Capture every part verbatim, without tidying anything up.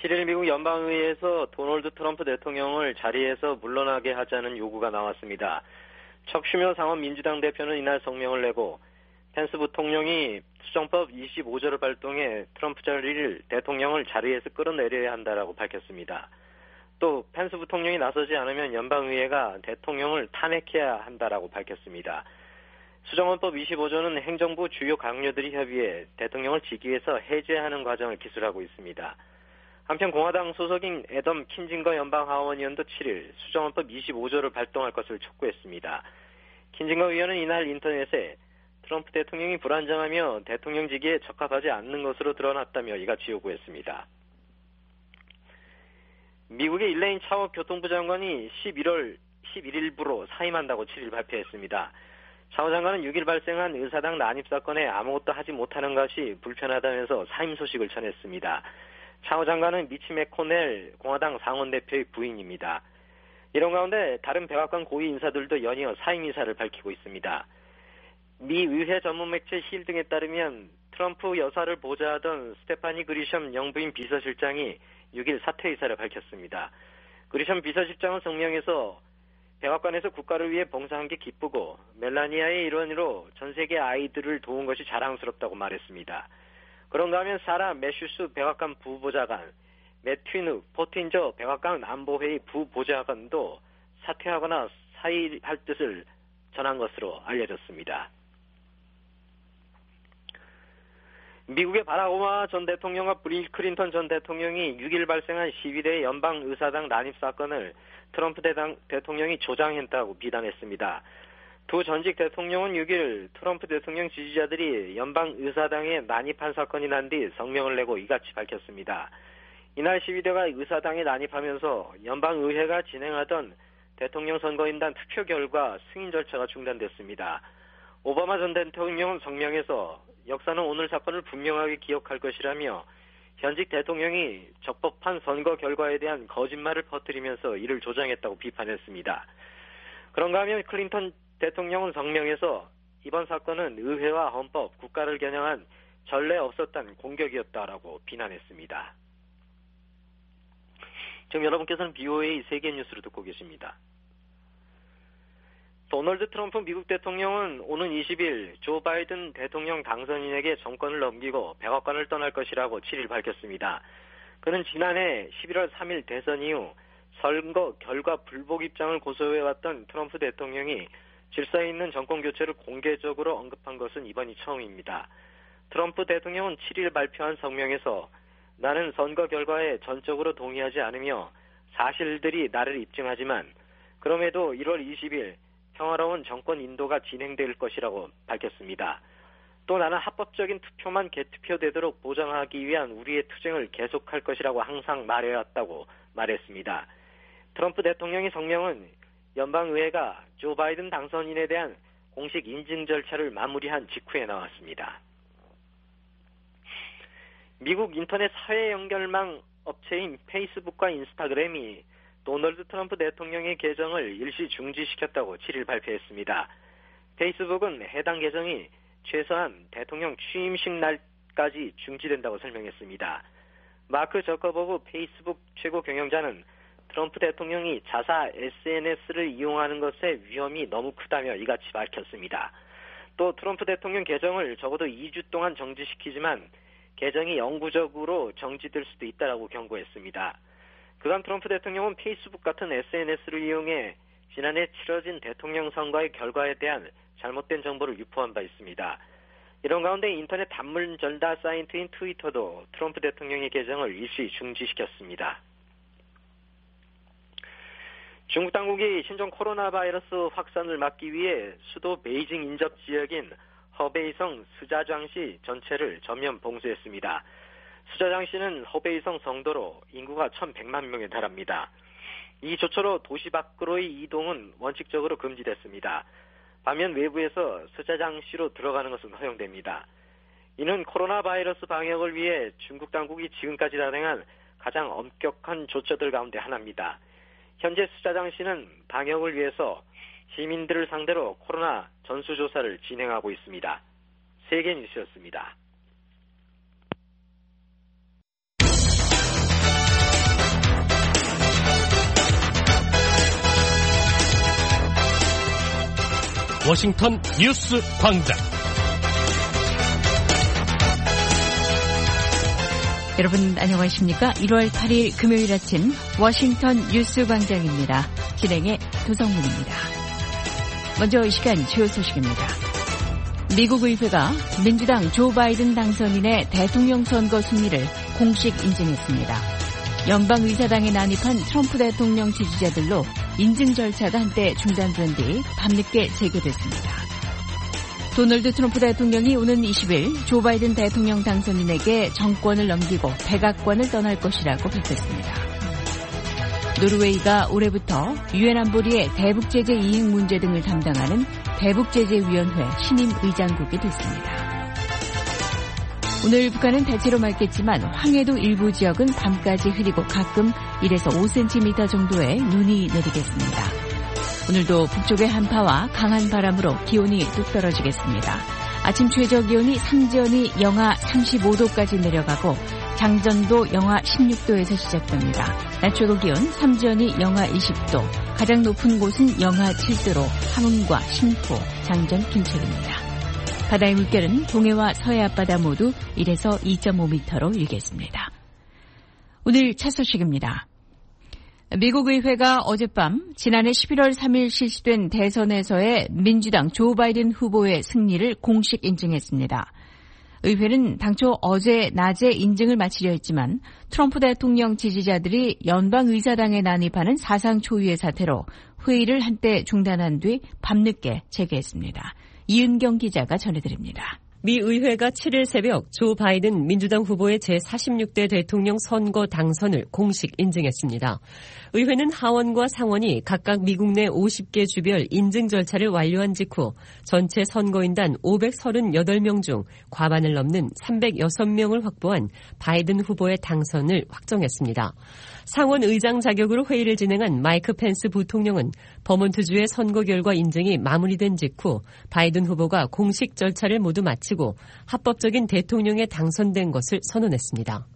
칠일 미국 연방의회에서 도널드 트럼프 대통령을 자리에서 물러나게 하자는 요구가 나왔습니다. 척 슈머 상원 민주당 대표는 이날 성명을 내고 펜스 부통령이 수정법 이십오 조를 발동해 트럼프 자리를 대통령을 자리에서 끌어내려야 한다라고 밝혔습니다. 또 펜스 부통령이 나서지 않으면 연방의회가 대통령을 탄핵해야 한다라고 밝혔습니다. 수정헌법 이십오 조는 행정부 주요 강요들이 협의해 대통령을 직위에서 해제하는 과정을 기술하고 있습니다. 한편 공화당 소속인 애덤 킨징거 연방하원의원도 칠일 수정헌법 이십오 조를 발동할 것을 촉구했습니다. 킨징거 의원은 이날 인터넷에 트럼프 대통령이 불안정하며 대통령직에 적합하지 않는 것으로 드러났다며 이같이 요구했습니다. 미국의 일레인 차워 교통부 장관이 십일월 십일일부로 사임한다고 칠일 발표했습니다. 차워 장관은 육일 발생한 의사당 난입 사건에 아무것도 하지 못하는 것이 불편하다면서 사임 소식을 전했습니다. 차워 장관은 미치 맥코넬 공화당 상원대표의 부인입니다. 이런 가운데 다른 백악관 고위 인사들도 연이어 사임 의사를 밝히고 있습니다. 미 의회 전문 매체 힐 등에 따르면 트럼프 여사를 보좌하던 스테파니 그리샴 영부인 비서실장이 육일 사퇴 의사를 밝혔습니다. 그리샴 비서실장은 성명에서 백악관에서 국가를 위해 봉사한 게 기쁘고 멜라니아의 일원으로 전 세계 아이들을 도운 것이 자랑스럽다고 말했습니다. 그런가 하면 사라 매슈스 백악관 부보좌관, 매튜누 포틴저 백악관 안보회의 부보좌관도 사퇴하거나 사의할 뜻을 전한 것으로 알려졌습니다. 미국의 바락 오바마 전 대통령과 빌 클린턴 전 대통령이 육일 발생한 십이 대 연방의사당 난입 사건을 트럼프 대당, 대통령이 조장했다고 비난했습니다. 두 전직 대통령은 육일 트럼프 대통령 지지자들이 연방의사당에 난입한 사건이 난 뒤 성명을 내고 이같이 밝혔습니다. 이날 십이 대가 의사당에 난입하면서 연방의회가 진행하던 대통령 선거인단 투표 결과 승인 절차가 중단됐습니다. 오바마 전 대통령은 성명에서 역사는 오늘 사건을 분명하게 기억할 것이라며 현직 대통령이 적법한 선거 결과에 대한 거짓말을 퍼뜨리면서 이를 조장했다고 비판했습니다. 그런가 하면 클린턴 대통령은 성명에서 이번 사건은 의회와 헌법, 국가를 겨냥한 전례 없었던 공격이었다라고 비난했습니다. 지금 여러분께서는 비오에이 세계 뉴스를 듣고 계십니다. 도널드 트럼프 미국 대통령은 오는 이십일 조 바이든 대통령 당선인에게 정권을 넘기고 백악관을 떠날 것이라고 칠일 밝혔습니다. 그는 지난해 십일월 삼일 대선 이후 선거 결과 불복 입장을 고수해왔던 트럼프 대통령이 질서 있는 정권 교체를 공개적으로 언급한 것은 이번이 처음입니다. 트럼프 대통령은 칠일 발표한 성명에서 나는 선거 결과에 전적으로 동의하지 않으며 사실들이 나를 입증하지만 그럼에도 일월 이십일 평화로운 정권 인도가 진행될 것이라고 밝혔습니다. 또 나는 합법적인 투표만 개투표되도록 보장하기 위한 우리의 투쟁을 계속할 것이라고 항상 말해왔다고 말했습니다. 트럼프 대통령의 성명은 연방의회가 조 바이든 당선인에 대한 공식 인증 절차를 마무리한 직후에 나왔습니다. 미국 인터넷 사회 연결망 업체인 페이스북과 인스타그램이 도널드 트럼프 대통령의 계정을 일시 중지시켰다고 칠일 발표했습니다. 페이스북은 해당 계정이 최소한 대통령 취임식 날까지 중지된다고 설명했습니다. 마크 저커버그 페이스북 최고 경영자는 트럼프 대통령이 자사 에스엔에스를 이용하는 것의 위험이 너무 크다며 이같이 밝혔습니다. 또 트럼프 대통령 계정을 적어도 이 주 동안 정지시키지만 계정이 영구적으로 정지될 수도 있다라고 경고했습니다. 그간 트럼프 대통령은 페이스북 같은 에스엔에스를 이용해 지난해 치러진 대통령 선거의 결과에 대한 잘못된 정보를 유포한 바 있습니다. 이런 가운데 인터넷 단문 전달 사이트인 트위터도 트럼프 대통령의 계정을 일시 중지시켰습니다. 중국 당국이 신종 코로나 바이러스 확산을 막기 위해 수도 베이징 인접 지역인 허베이성 스자장시 전체를 전면 봉쇄했습니다. 스자장시는 허베이성 성도로 인구가 천백만 명에 달합니다. 이 조처로 도시 밖으로의 이동은 원칙적으로 금지됐습니다. 반면 외부에서 스자장시로 들어가는 것은 허용됩니다. 이는 코로나 바이러스 방역을 위해 중국 당국이 지금까지 단행한 가장 엄격한 조처들 가운데 하나입니다. 현재 스자장시는 방역을 위해서 시민들을 상대로 코로나 전수조사를 진행하고 있습니다. 세계 뉴스였습니다. 워싱턴 뉴스 광장. 여러분 안녕하십니까? 일월 팔일 금요일 아침 워싱턴 뉴스 광장입니다. 진행의 도성문입니다. 먼저 이 시간 주요 소식입니다. 미국 의회가 민주당 조 바이든 당선인의 대통령 선거 승리를 공식 인증했습니다. 연방의사당에 난입한 트럼프 대통령 지지자들로 인증 절차가 한때 중단된 뒤 밤늦게 재개됐습니다. 도널드 트럼프 대통령이 오는 이십일 조 바이든 대통령 당선인에게 정권을 넘기고 백악관을 떠날 것이라고 밝혔습니다. 노르웨이가 올해부터 유엔 안보리의 대북제재 이행 문제 등을 담당하는 대북제재위원회 신임 의장국이 됐습니다. 오늘 북한은 대체로 맑겠지만 황해도 일부 지역은 밤까지 흐리고 가끔 일에서 오 센티미터 정도의 눈이 내리겠습니다. 오늘도 북쪽의 한파와 강한 바람으로 기온이 뚝 떨어지겠습니다. 아침 최저 기온이 삼전이 영하 삼십오도까지 내려가고 장전도 영하 십육도에서 시작됩니다. 낮 최고 기온 삼전이 영하 이십도, 가장 높은 곳은 영하 칠도로 함흥과 신포, 장전 김천입니다. 바다의 물결은 동해와 서해 앞바다 모두 일에서 이점오 미터로 일겠습니다. 오늘 첫 소식입니다. 미국 의회가 어젯밤 지난해 십일월 삼일 실시된 대선에서의 민주당 조 바이든 후보의 승리를 공식 인증했습니다. 의회는 당초 어제 낮에 인증을 마치려 했지만 트럼프 대통령 지지자들이 연방의사당에 난입하는 사상 초유의 사태로 회의를 한때 중단한 뒤 밤늦게 재개했습니다. 이은경 기자가 전해드립니다. 미 의회가 칠일 새벽 조 바이든 민주당 후보의 제사십육대 대통령 선거 당선을 공식 인증했습니다. 의회는 하원과 상원이 각각 미국 내 오십개 주별 인증 절차를 완료한 직후 전체 선거인단 오백삼십팔 명 중 과반을 넘는 삼백육 명을 확보한 바이든 후보의 당선을 확정했습니다. 상원 의장 자격으로 회의를 진행한 마이크 펜스 부통령은 버몬트주의 선거 결과 인증이 마무리된 직후 바이든 후보가 공식 절차를 모두 마치고 합법적인 대통령에 당선된 것을 선언했습니다.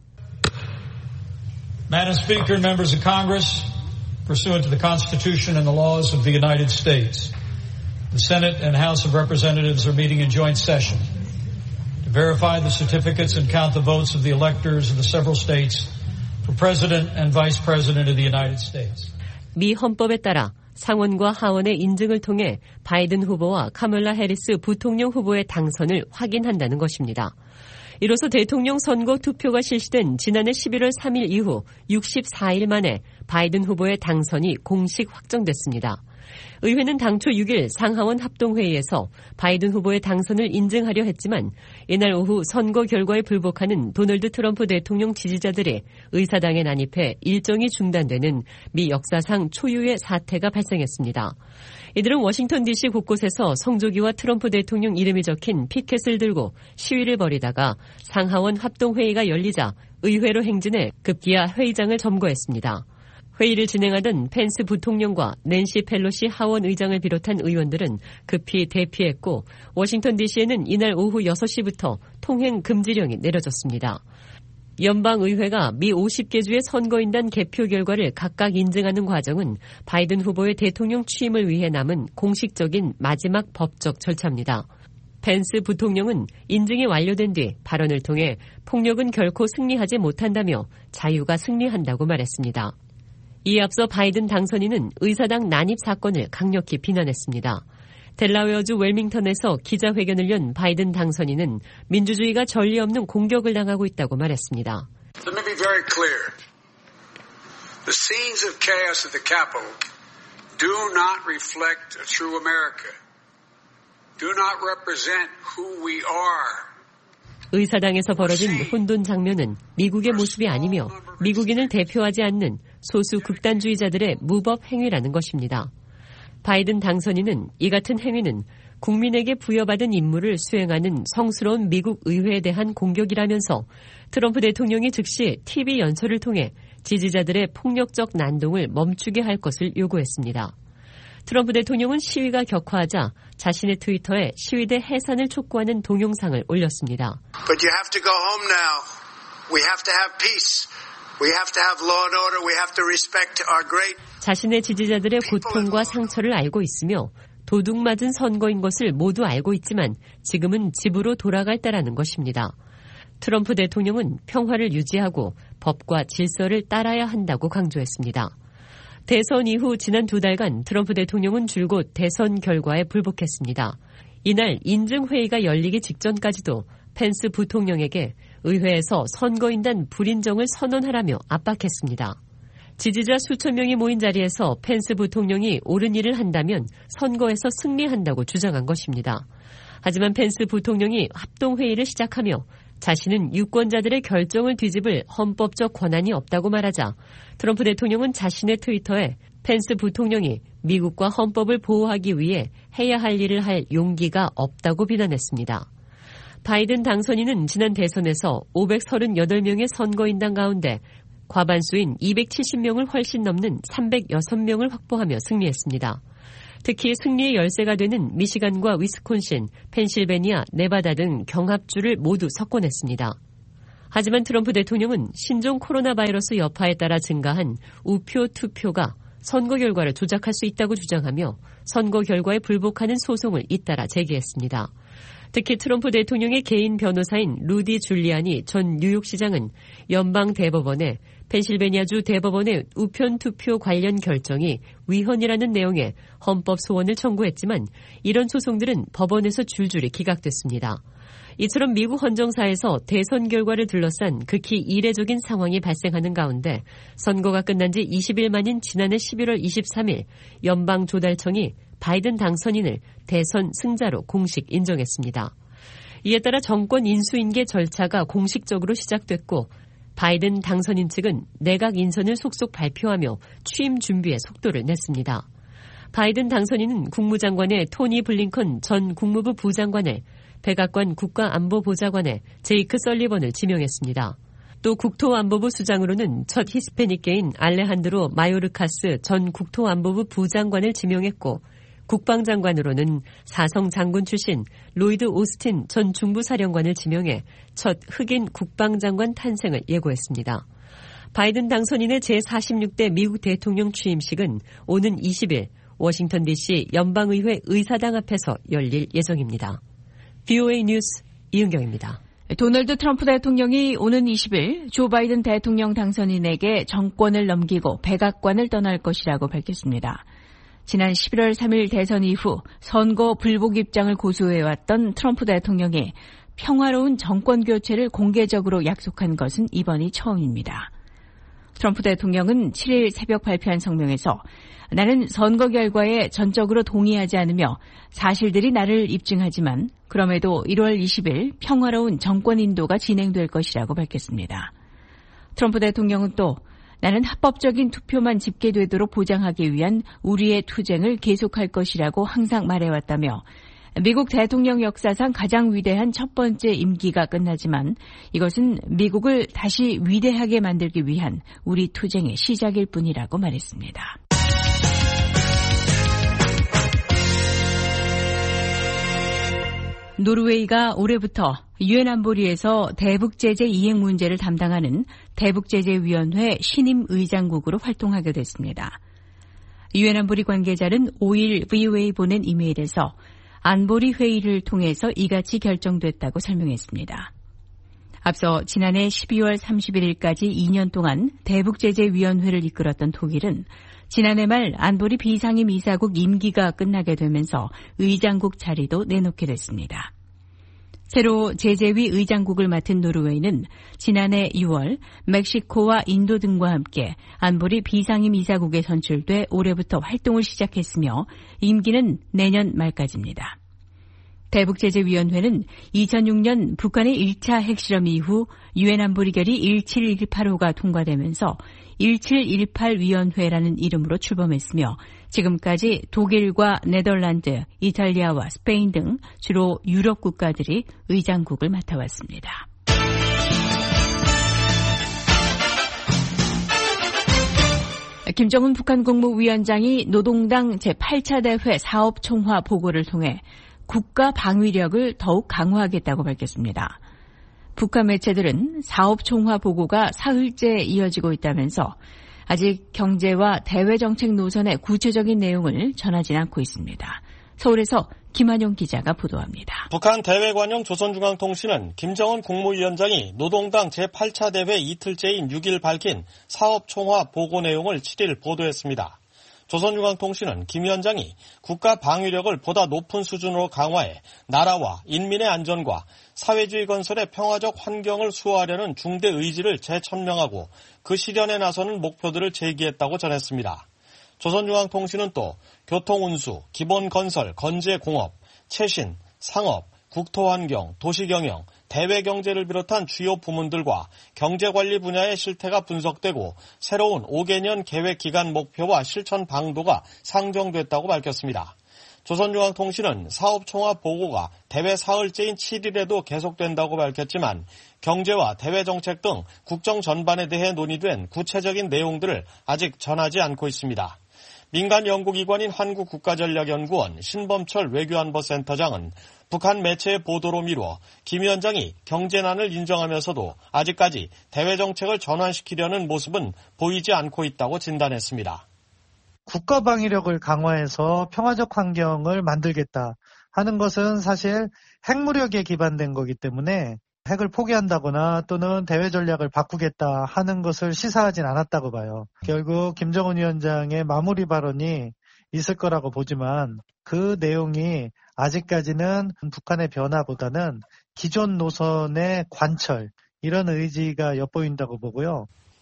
Madam Speaker, members of Congress, pursuant to the Constitution and the laws of the United States, the Senate and House of Representatives are meeting in joint session to verify the certificates and count the votes of the electors of the several states for President and Vice President of the United States. 미 헌법에 따라 상원과 하원의 인증을 통해 바이든 후보와 카멀라 해리스 부통령 후보의 당선을 확인한다는 것입니다. 이로써 대통령 선거 투표가 실시된 지난해 십일월 삼일 이후 육십사일 만에 바이든 후보의 당선이 공식 확정됐습니다. 의회는 당초 육일 상하원 합동회의에서 바이든 후보의 당선을 인증하려 했지만 이날 오후 선거 결과에 불복하는 도널드 트럼프 대통령 지지자들이 의사당에 난입해 일정이 중단되는 미 역사상 초유의 사태가 발생했습니다. 이들은 워싱턴 디씨 곳곳에서 성조기와 트럼프 대통령 이름이 적힌 피켓을 들고 시위를 벌이다가 상하원 합동회의가 열리자 의회로 행진해 급기야 회의장을 점거했습니다. 회의를 진행하던 펜스 부통령과 낸시 펠로시 하원 의장을 비롯한 의원들은 급히 대피했고 워싱턴 디씨에는 이날 오후 여섯시부터 통행 금지령이 내려졌습니다. 연방의회가 미 오십개 주의 선거인단 개표 결과를 각각 인증하는 과정은 바이든 후보의 대통령 취임을 위해 남은 공식적인 마지막 법적 절차입니다. 펜스 부통령은 인증이 완료된 뒤 발언을 통해 폭력은 결코 승리하지 못한다며 자유가 승리한다고 말했습니다. 이에 앞서 바이든 당선인은 의사당 난입 사건을 강력히 비난했습니다. 델라웨어주 웰밍턴에서 기자회견을 연 바이든 당선인은 민주주의가 전례 없는 공격을 당하고 있다고 말했습니다. Let me be very clear. The scenes of chaos at the Capitol do not reflect a true America. Do not represent who we are. 의사당에서 벌어진 혼돈 장면은 미국의 모습이 아니며 미국인을 대표하지 않는 소수 극단주의자들의 무법 행위라는 것입니다. 바이든 당선인은 이 같은 행위는 국민에게 부여받은 임무를 수행하는 성스러운 미국 의회에 대한 공격이라면서 트럼프 대통령이 즉시 티비 연설을 통해 지지자들의 폭력적 난동을 멈추게 할 것을 요구했습니다. 트럼프 대통령은 시위가 격화하자 자신의 트위터에 시위대 해산을 촉구하는 동영상을 올렸습니다. But you have to go home now. We have to have peace. We have to have law and order. We have to respect our great. 자신의 지지자들의 고통과 상처를 알고 있으며 도둑맞은 선거인 것을 모두 알고 있지만 지금은 집으로 돌아갈 때라는 것입니다. 트럼프 대통령은 평화를 유지하고 법과 질서를 따라야 한다고 강조했습니다. 대선 이후 지난 두 달간 트럼프 대통령은 줄곧 대선 결과에 불복했습니다. 이날 인증회의가 열리기 직전까지도 펜스 부통령에게 의회에서 선거인단 불인정을 선언하라며 압박했습니다. 지지자 수천 명이 모인 자리에서 펜스 부통령이 옳은 일을 한다면 선거에서 승리한다고 주장한 것입니다. 하지만 펜스 부통령이 합동회의를 시작하며 자신은 유권자들의 결정을 뒤집을 헌법적 권한이 없다고 말하자 트럼프 대통령은 자신의 트위터에 펜스 부통령이 미국과 헌법을 보호하기 위해 해야 할 일을 할 용기가 없다고 비난했습니다. 바이든 당선인은 지난 대선에서 오백삼십팔 명의 선거인단 가운데 과반수인 이백칠십 명을 훨씬 넘는 삼백육 명을 확보하며 승리했습니다. 특히 승리의 열쇠가 되는 미시간과 위스콘신, 펜실베니아, 네바다 등 경합주를 모두 석권했습니다. 하지만 트럼프 대통령은 신종 코로나 바이러스 여파에 따라 증가한 우표 투표가 선거 결과를 조작할 수 있다고 주장하며 선거 결과에 불복하는 소송을 잇따라 제기했습니다. 특히 트럼프 대통령의 개인 변호사인 루디 줄리아니 전 뉴욕시장은 연방 대법원에 펜실베니아주 대법원의 우편 투표 관련 결정이 위헌이라는 내용의 헌법 소원을 청구했지만 이런 소송들은 법원에서 줄줄이 기각됐습니다. 이처럼 미국 헌정사에서 대선 결과를 둘러싼 극히 이례적인 상황이 발생하는 가운데 선거가 끝난 지 이십 일 만인 지난해 십일월 이십삼일 연방조달청이 바이든 당선인을 대선 승자로 공식 인정했습니다. 이에 따라 정권 인수인계 절차가 공식적으로 시작됐고 바이든 당선인 측은 내각 인선을 속속 발표하며 취임 준비에 속도를 냈습니다. 바이든 당선인은 국무장관의 토니 블링컨 전 국무부 부장관을, 백악관 국가안보보좌관에 제이크 설리번을 지명했습니다. 또 국토안보부 수장으로는 첫 히스패닉계인 알레한드로 마요르카스 전 국토안보부 부장관을 지명했고 국방장관으로는 사성 장군 출신 로이드 오스틴 전 중부사령관을 지명해 첫 흑인 국방장관 탄생을 예고했습니다. 바이든 당선인의 제사십육 대 미국 대통령 취임식은 오는 이십 일 워싱턴 디씨 연방의회 의사당 앞에서 열릴 예정입니다. 브이오에이 뉴스 이은경입니다. 도널드 트럼프 대통령이 오는 이십 일 조 바이든 대통령 당선인에게 정권을 넘기고 백악관을 떠날 것이라고 밝혔습니다. 지난 십일월 삼일 대선 이후 선거 불복 입장을 고수해왔던 트럼프 대통령이 평화로운 정권 교체를 공개적으로 약속한 것은 이번이 처음입니다. 트럼프 대통령은 칠일 새벽 발표한 성명에서 나는 선거 결과에 전적으로 동의하지 않으며 사실들이 나를 입증하지만 그럼에도 일월 이십일 평화로운 정권 인도가 진행될 것이라고 밝혔습니다. 트럼프 대통령은 또 나는 합법적인 투표만 집계되도록 보장하기 위한 우리의 투쟁을 계속할 것이라고 항상 말해왔다며 미국 대통령 역사상 가장 위대한 첫 번째 임기가 끝나지만 이것은 미국을 다시 위대하게 만들기 위한 우리 투쟁의 시작일 뿐이라고 말했습니다. 노르웨이가 올해부터 유엔 안보리에서 대북제재 이행 문제를 담당하는 대북제재위원회 신임 의장국으로 활동하게 됐습니다. 유엔 안보리 관계자는 오일 브이오에이 보낸 이메일에서 안보리 회의를 통해서 이같이 결정됐다고 설명했습니다. 앞서 지난해 십이월 삼십일일까지 이 년 동안 대북제재위원회를 이끌었던 독일은 지난해 말 안보리 비상임 이사국 임기가 끝나게 되면서 의장국 자리도 내놓게 됐습니다. 새로 제재위 의장국을 맡은 노르웨이는 지난해 유월 멕시코와 인도 등과 함께 안보리 비상임 이사국에 선출돼 올해부터 활동을 시작했으며 임기는 내년 말까지입니다. 대북제재위원회는 이천육 년 북한의 일 차 핵실험 이후 유엔 안보리 결의 일칠일팔호가 통과되면서 일칠일팔 위원회라는 이름으로 출범했으며 지금까지 독일과 네덜란드, 이탈리아와 스페인 등 주로 유럽 국가들이 의장국을 맡아왔습니다. 김정은 북한 국무위원장이 노동당 제팔 차 대회 사업총화 보고를 통해 국가 방위력을 더욱 강화하겠다고 밝혔습니다. 북한 매체들은 사업총화 보고가 사흘째 이어지고 있다면서 아직 경제와 대외정책 노선의 구체적인 내용을 전하진 않고 있습니다. 서울에서 김한용 기자가 보도합니다. 북한 대외관용 조선중앙통신은 김정은 국무위원장이 노동당 제팔 차 대회 이틀째인 육 일 밝힌 사업총화 보고 내용을 칠 일 보도했습니다. 조선중앙통신은 김 위원장이 국가 방위력을 보다 높은 수준으로 강화해 나라와 인민의 안전과 사회주의 건설의 평화적 환경을 수호하려는 중대 의지를 재천명하고 그 실현에 나서는 목표들을 제기했다고 전했습니다. 조선중앙통신은 또 교통운수, 기본건설, 건재공업, 최신, 상업, 국토환경, 도시경영, 대외경제를 비롯한 주요 부문들과 경제관리 분야의 실태가 분석되고 새로운 오 개년 계획기간 목표와 실천 방도가 상정됐다고 밝혔습니다. 조선중앙통신은 사업총화 보고가 대회 사흘째인 칠 일에도 계속된다고 밝혔지만 경제와 대외정책 등 국정 전반에 대해 논의된 구체적인 내용들을 아직 전하지 않고 있습니다. 민간 연구기관인 한국국가전략연구원 신범철 외교안보센터장은 북한 매체의 보도로 미루어 김 위원장이 경제난을 인정하면서도 아직까지 대외정책을 전환시키려는 모습은 보이지 않고 있다고 진단했습니다. 국가 방위력을 강화해서 평화적 환경을 만들겠다 하는 것은 사실 핵무력에 기반된 거기 때문에 핵을 포기한다거나 또는 대외 전략을 바꾸겠다 하는 것을 시사하진 않았다고 봐요. 결국 김정은 위원장의 마무리 발언이 있을 거라고 보지만 그 내용이 아직까지는 북한의 변화보다는 기존 노선의 관철, 이런 의지가 엿보인다고 보고요.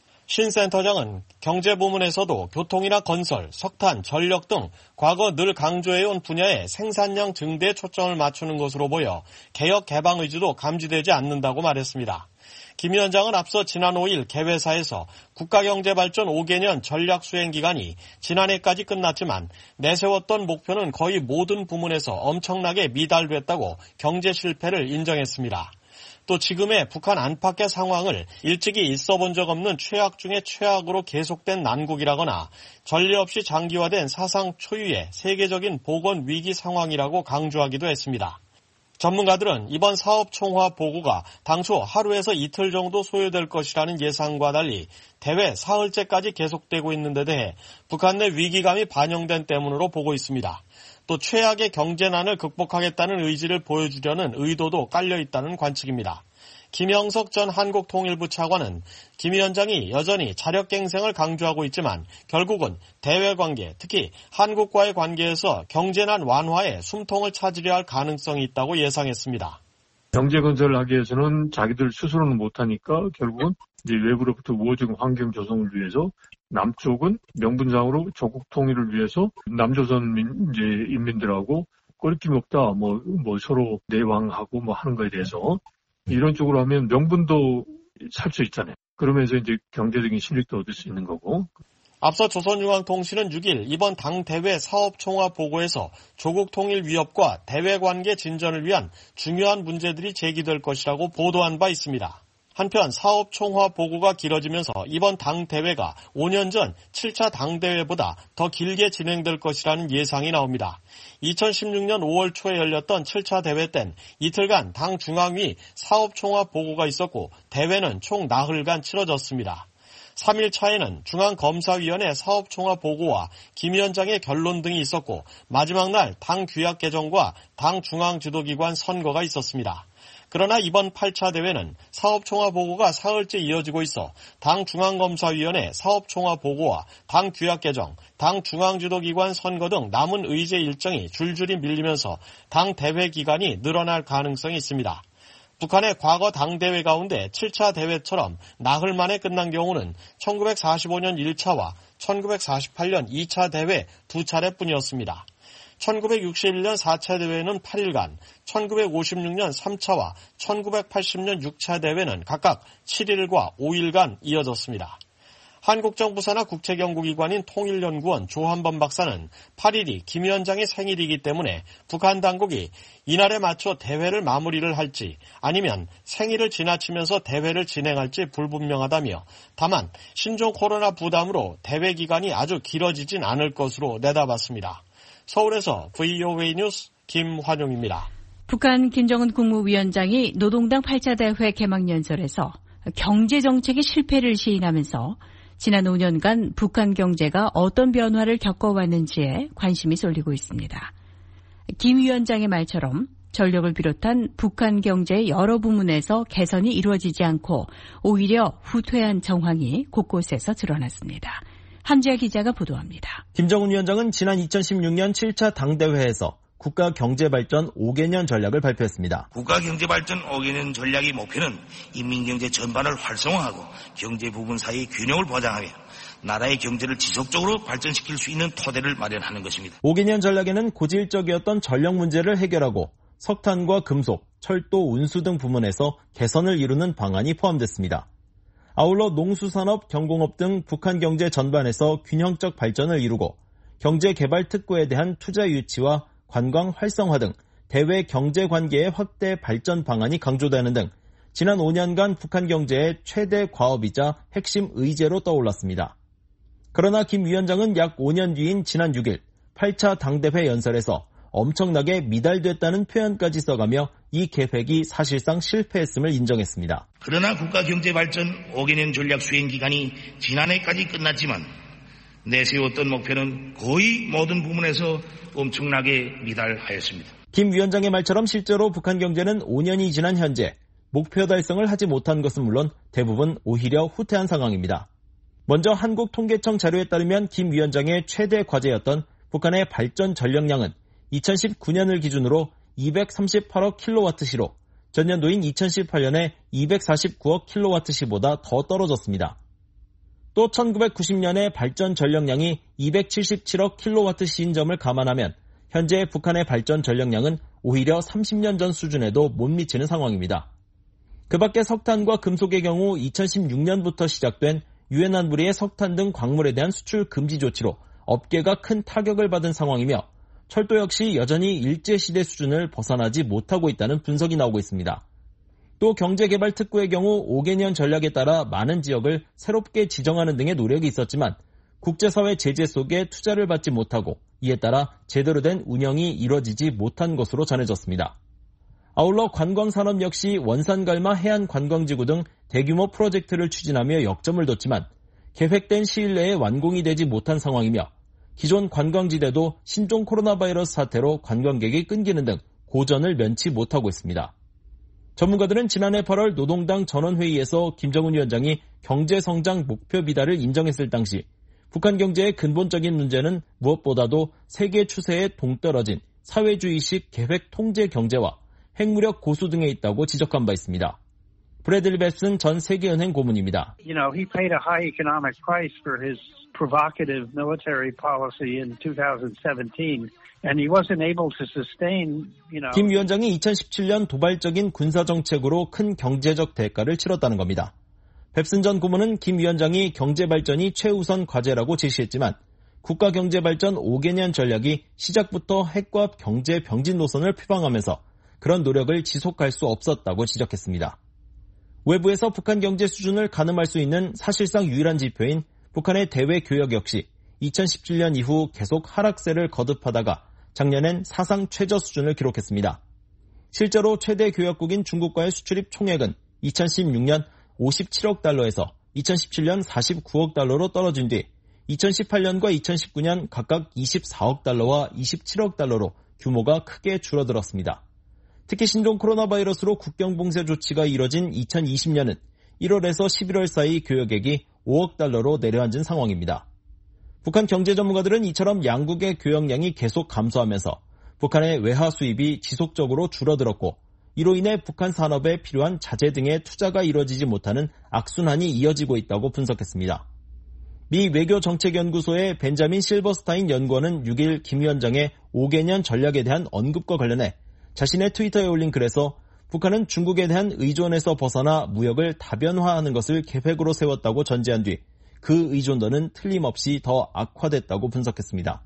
신 센터장은 경제 부문에서도 교통이나 건설, 석탄, 전력 등 과거 늘 강조해온 분야의 생산량 증대에 초점을 맞추는 것으로 보여 개혁 개방 의지도 감지되지 않는다고 말했습니다. 김 위원장은 앞서 지난 오 일 개회사에서 국가경제발전 오 개년 전략 수행 기간이 지난해까지 끝났지만 내세웠던 목표는 거의 모든 부문에서 엄청나게 미달됐다고 경제 실패를 인정했습니다. 또 지금의 북한 안팎의 상황을 일찍이 있어본 적 없는 최악 중의 최악으로 계속된 난국이라거나 전례 없이 장기화된 사상 초유의 세계적인 보건 위기 상황이라고 강조하기도 했습니다. 전문가들은 이번 사업 총화 보고가 당초 하루에서 이틀 정도 소요될 것이라는 예상과 달리 대회 사흘째까지 계속되고 있는 데 대해 북한 내 위기감이 반영된 때문으로 보고 있습니다. 또 최악의 경제난을 극복하겠다는 의지를 보여주려는 의도도 깔려 있다는 관측입니다. 김영석 전 한국통일부 차관은 김 위원장이 여전히 자력갱생을 강조하고 있지만 결국은 대외관계, 특히 한국과의 관계에서 경제난 완화에 숨통을 찾으려 할 가능성이 있다고 예상했습니다. 경제 건설을 하기 위해서는 자기들 스스로는 못하니까 결국은 이제 외부로부터 우호적 환경 조성을 위해서 남쪽은 명분상으로 조국 통일을 위해서 남조선 민, 이제 인민들하고 꼴낌 없다, 뭐, 뭐 서로 내왕하고 뭐 하는 거에 대해서 이런 쪽으로 하면 명분도 살 수 있잖아요. 그러면서 이제 경제적인 실력도 얻을 수 있는 거고. 앞서 조선중앙통신은 육 일 이번 당대회 사업총화 보고에서 조국 통일 위협과 대외관계 진전을 위한 중요한 문제들이 제기될 것이라고 보도한 바 있습니다. 한편 사업총화 보고가 길어지면서 이번 당대회가 오 년 전 칠 차 당대회보다 더 길게 진행될 것이라는 예상이 나옵니다. 이천십육 년 오월 초에 열렸던 칠 차 대회 땐 이틀간 당 중앙위 사업총화 보고가 있었고 대회는 총 나흘간 치러졌습니다. 삼 일 차에는 중앙검사위원회 사업총화 보고와 김 위원장의 결론 등이 있었고 마지막 날 당 규약 개정과 당 중앙지도기관 선거가 있었습니다. 그러나 이번 팔 차 대회는 사업총화 보고가 사흘째 이어지고 있어 당 중앙검사위원회 사업총화 보고와 당 규약 개정, 당 중앙지도기관 선거 등 남은 의제 일정이 줄줄이 밀리면서 당 대회 기간이 늘어날 가능성이 있습니다. 북한의 과거 당대회 가운데 칠 차 대회처럼 나흘 만에 끝난 경우는 천구백사십오 년 일 차와 천구백사십팔 년 이 차 대회 두 차례뿐이었습니다. 천구백육십일 년 사 차 대회는 팔 일간, 천구백오십육 년 삼 차와 천구백팔십 년 육 차 대회는 각각 칠 일과 오 일간 이어졌습니다. 한국정부 산하 국책연구기관인 통일연구원 조한범 박사는 팔 일이 김 위원장의 생일이기 때문에 북한 당국이 이날에 맞춰 대회를 마무리를 할지 아니면 생일을 지나치면서 대회를 진행할지 불분명하다며 다만 신종 코로나 부담으로 대회 기간이 아주 길어지진 않을 것으로 내다봤습니다. 서울에서 브이오에이 뉴스 김환용입니다. 북한 김정은 국무위원장이 노동당 팔 차 대회 개막연설에서 경제정책의 실패를 시인하면서 지난 오 년간 북한 경제가 어떤 변화를 겪어왔는지에 관심이 쏠리고 있습니다. 김 위원장의 말처럼 전력을 비롯한 북한 경제의 여러 부문에서 개선이 이루어지지 않고 오히려 후퇴한 정황이 곳곳에서 드러났습니다. 함지아 기자가 보도합니다. 김정은 위원장은 지난 이천십육 년 칠 차 당대회에서 국가경제발전 오 개년 전략을 발표했습니다. 국가경제발전 오 개년 전략의 목표는 인민경제 전반을 활성화하고 경제 부분 사이의 균형을 보장하며 나라의 경제를 지속적으로 발전시킬 수 있는 토대를 마련하는 것입니다. 오 개년 전략에는 고질적이었던 전력 문제를 해결하고 석탄과 금속, 철도, 운수 등 부문에서 개선을 이루는 방안이 포함됐습니다. 아울러 농수산업, 경공업 등 북한 경제 전반에서 균형적 발전을 이루고 경제개발 특구에 대한 투자 유치와 관광 활성화 등 대외 경제 관계의 확대 발전 방안이 강조되는 등 지난 오 년간 북한 경제의 최대 과업이자 핵심 의제로 떠올랐습니다. 그러나 김 위원장은 약 오 년 뒤인 지난 육 일 팔 차 당대회 연설에서 엄청나게 미달됐다는 표현까지 써가며 이 계획이 사실상 실패했음을 인정했습니다. 그러나 국가경제발전 오 개년 전략 수행 기간이 지난해까지 끝났지만 내세웠던 목표는 거의 모든 부문에서 엄청나게 미달하였습니다. 김 위원장의 말처럼 실제로 북한 경제는 오 년이 지난 현재 목표 달성을 하지 못한 것은 물론 대부분 오히려 후퇴한 상황입니다. 먼저 한국통계청 자료에 따르면 김 위원장의 최대 과제였던 북한의 발전 전력량은 이천십구 년을 기준으로 이백삼십팔억 킬로와트시로 전년도인 이천십팔 년에 이백사십구억 킬로와트시보다 더 떨어졌습니다. 또 천구백구십 년에 발전 전력량이 이백칠십칠억 킬로와트시인 점을 감안하면 현재 북한의 발전 전력량은 오히려 삼십 년 전 수준에도 못 미치는 상황입니다. 그 밖에 석탄과 금속의 경우 이천십육 년부터 시작된 유엔 안보리의 석탄 등 광물에 대한 수출 금지 조치로 업계가 큰 타격을 받은 상황이며 철도 역시 여전히 일제시대 수준을 벗어나지 못하고 있다는 분석이 나오고 있습니다. 또 경제개발 특구의 경우 오 개년 전략에 따라 많은 지역을 새롭게 지정하는 등의 노력이 있었지만 국제사회 제재 속에 투자를 받지 못하고 이에 따라 제대로 된 운영이 이뤄지지 못한 것으로 전해졌습니다. 아울러 관광산업 역시 원산갈마 해안관광지구 등 대규모 프로젝트를 추진하며 역점을 뒀지만 계획된 시일 내에 완공이 되지 못한 상황이며 기존 관광지대도 신종 코로나 바이러스 사태로 관광객이 끊기는 등 고전을 면치 못하고 있습니다. 전문가들은 지난해 팔월 노동당 전원회의에서 김정은 위원장이 경제성장 목표 비달을 인정했을 당시 북한 경제의 근본적인 문제는 무엇보다도 세계 추세에 동떨어진 사회주의식 계획 통제 경제와 핵무력 고수 등에 있다고 지적한 바 있습니다. 브래들리 벱슨 전 세계은행 고문입니다. You know, he paid a high economic price for his provocative military policy in twenty seventeen, and he wasn't able to sustain, you know. 김 위원장이 이천십칠 년 도발적인 군사 정책으로 큰 경제적 대가를 치렀다는 겁니다. 벱슨 전 고문은 김 위원장이 경제 발전이 최우선 과제라고 제시했지만 국가 경제 발전 오 개년 전략이 시작부터 핵과 경제 병진 노선을 표방하면서 그런 노력을 지속할 수 없었다고 지적했습니다. 외부에서 북한 경제 수준을 가늠할 수 있는 사실상 유일한 지표인 북한의 대외 교역 역시 이천십칠 년 이후 계속 하락세를 거듭하다가 작년엔 사상 최저 수준을 기록했습니다. 실제로 최대 교역국인 중국과의 수출입 총액은 이천십육 년 오십칠억 달러에서 이천십칠 년 사십구억 달러로 떨어진 뒤 이천십팔 년과 이천십구 년 각각 이십사억 달러와 이십칠억 달러로 규모가 크게 줄어들었습니다. 특히 신종 코로나 바이러스로 국경 봉쇄 조치가 이뤄진 이천이십 년은 일월에서 십일월 사이 교역액이 오억 달러로 내려앉은 상황입니다. 북한 경제 전문가들은 이처럼 양국의 교역량이 계속 감소하면서 북한의 외화 수입이 지속적으로 줄어들었고 이로 인해 북한 산업에 필요한 자재 등의 투자가 이뤄지지 못하는 악순환이 이어지고 있다고 분석했습니다. 미 외교정책연구소의 벤자민 실버스타인 연구원은 육 일 김 위원장의 오 개년 전략에 대한 언급과 관련해 자신의 트위터에 올린 글에서 북한은 중국에 대한 의존에서 벗어나 무역을 다변화하는 것을 계획으로 세웠다고 전제한 뒤 그 의존도는 틀림없이 더 악화됐다고 분석했습니다.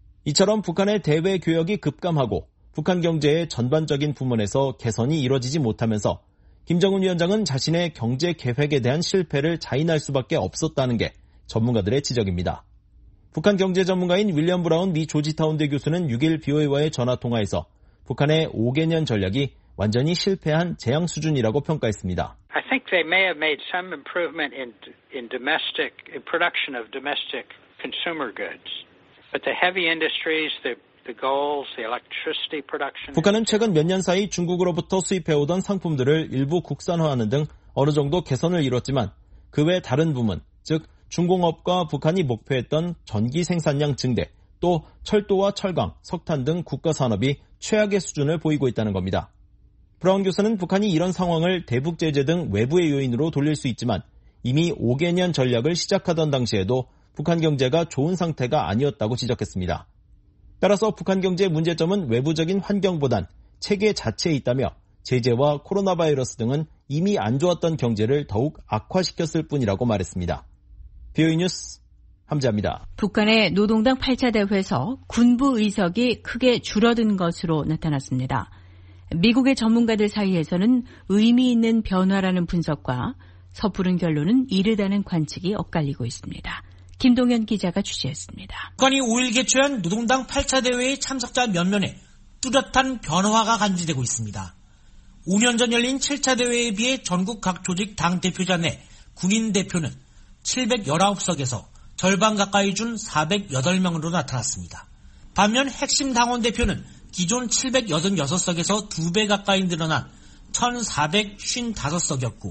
이처럼 북한의 대외 교역이 급감하고 북한 경제의 전반적인 부문에서 개선이 이뤄지지 못하면서 김정은 위원장은 자신의 경제 계획에 대한 실패를 자인할 수밖에 없었다는 게 전문가들의 지적입니다. 북한 경제 전문가인 윌리엄 브라운 미 조지타운대 교수는 육 일 비오에이와의 전화통화에서 북한의 오 개년 전략이 완전히 실패한 재앙 수준이라고 평가했습니다. I think they may have made some improvement in in domestic in production of domestic consumer goods, but the heavy industries, the the goals, the electricity production. 북한은 최근 몇 년 사이 중국으로부터 수입해오던 상품들을 일부 국산화하는 등 어느 정도 개선을 이뤘지만 그 외 다른 부문, 즉 중공업과 북한이 목표했던 전기 생산량 증대, 또 철도와 철강, 석탄 등 국가 산업이 최악의 수준을 보이고 있다는 겁니다. 브라운 교수는 북한이 이런 상황을 대북 제재 등 외부의 요인으로 돌릴 수 있지만 이미 오 개년 전략을 시작하던 당시에도 북한 경제가 좋은 상태가 아니었다고 지적했습니다. 따라서 북한 경제의 문제점은 외부적인 환경보단 체계 자체에 있다며 제재와 코로나 바이러스 등은 이미 안 좋았던 경제를 더욱 악화시켰을 뿐이라고 말했습니다. 비오이 뉴스 함지아입니다. 북한의 노동당 팔 차 대회에서 군부 의석이 크게 줄어든 것으로 나타났습니다. 미국의 전문가들 사이에서는 의미 있는 변화라는 분석과 섣부른 결론은 이르다는 관측이 엇갈리고 있습니다. 김동현 기자가 취재했습니다. 북한이 오 일 개최한 노동당 팔 차 대회의 참석자 면면에 뚜렷한 변화가 간지되고 있습니다. 오 년 전 열린 칠 차 대회에 비해 전국 각 조직 당 대표자 내 군인 대표는 칠백십구 석에서 절반 가까이 준 사백팔 명으로 나타났습니다. 반면 핵심 당원 대표는 기존 칠백육십육 석에서 두 배 가까이 늘어난 천사백오십오 석이었고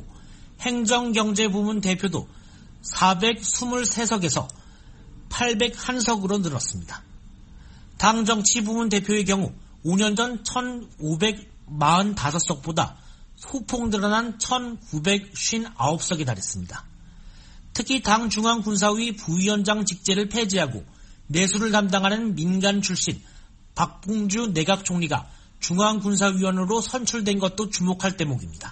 행정경제부문 대표도 사백이십삼 석에서 팔백일 석으로 늘었습니다. 당정치부문 대표의 경우 오 년 전 천오백사십오 석보다 소폭 늘어난 천구백오십구 석에 달했습니다. 특히 당 중앙군사위 부위원장 직제를 폐지하고 내수를 담당하는 민간 출신 박봉주 내각총리가 중앙군사위원으로 선출된 것도 주목할 대목입니다.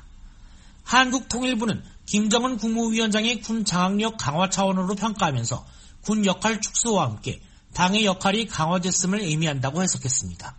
한국통일부는 김정은 국무위원장의 군 장악력 강화 차원으로 평가하면서 군 역할 축소와 함께 당의 역할이 강화됐음을 의미한다고 해석했습니다.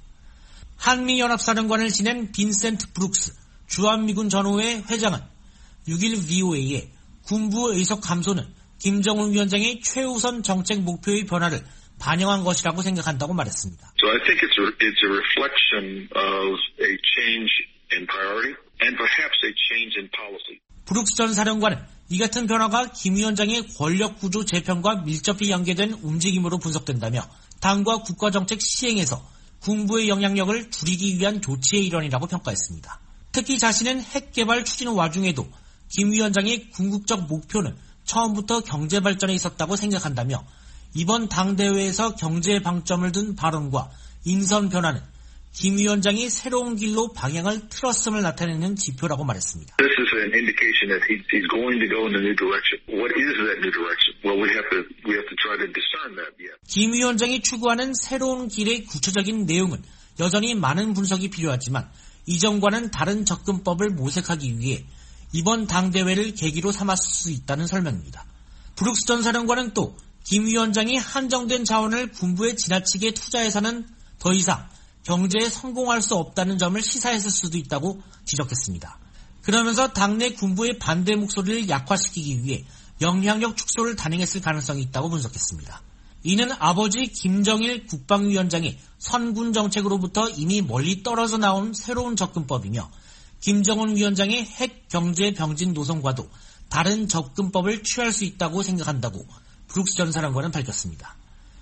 한미연합사령관을 지낸 빈센트 브룩스 주한미군 전후회 회장은 육 일 브이오에이에 군부 의석 감소는 김정은 위원장의 최우선 정책 목표의 변화를 반영한 것이라고 생각한다고 말했습니다. So I think it's a, it's a reflection of a change in priority and perhaps a change in policy. 브룩스 전 사령관은 이 같은 변화가 김 위원장의 권력구조 재편과 밀접히 연계된 움직임으로 분석된다며 당과 국가정책 시행에서 군부의 영향력을 줄이기 위한 조치의 일환이라고 평가했습니다. 특히 자신은 핵개발 추진 와중에도 김 위원장의 궁극적 목표는 처음부터 경제발전에 있었다고 생각한다며 이번 당대회에서 경제에 방점을 둔 발언과 인선 변화는 김 위원장이 새로운 길로 방향을 틀었음을 나타내는 지표라고 말했습니다. This is an indication that he, he's going to go in a new direction. What is that new direction? Well, we have to we have to try to discern that yet. 김 위원장이 추구하는 새로운 길의 구체적인 내용은 여전히 많은 분석이 필요하지만 이전과는 다른 접근법을 모색하기 위해 이번 당대회를 계기로 삼았을 수 있다는 설명입니다. 브룩스 전 사령관은 또 김 위원장이 한정된 자원을 군부에 지나치게 투자해서는 더 이상 경제에 성공할 수 없다는 점을 시사했을 수도 있다고 지적했습니다. 그러면서 당내 군부의 반대 목소리를 약화시키기 위해 영향력 축소를 단행했을 가능성이 있다고 분석했습니다. 이는 아버지 김정일 국방위원장의 선군 정책으로부터 이미 멀리 떨어져 나온 새로운 접근법이며 김정은 위원장의 핵 경제 병진 노선과도 다른 접근법을 취할 수 있다고 생각한다고 브룩스 전 사령관은 밝혔습니다.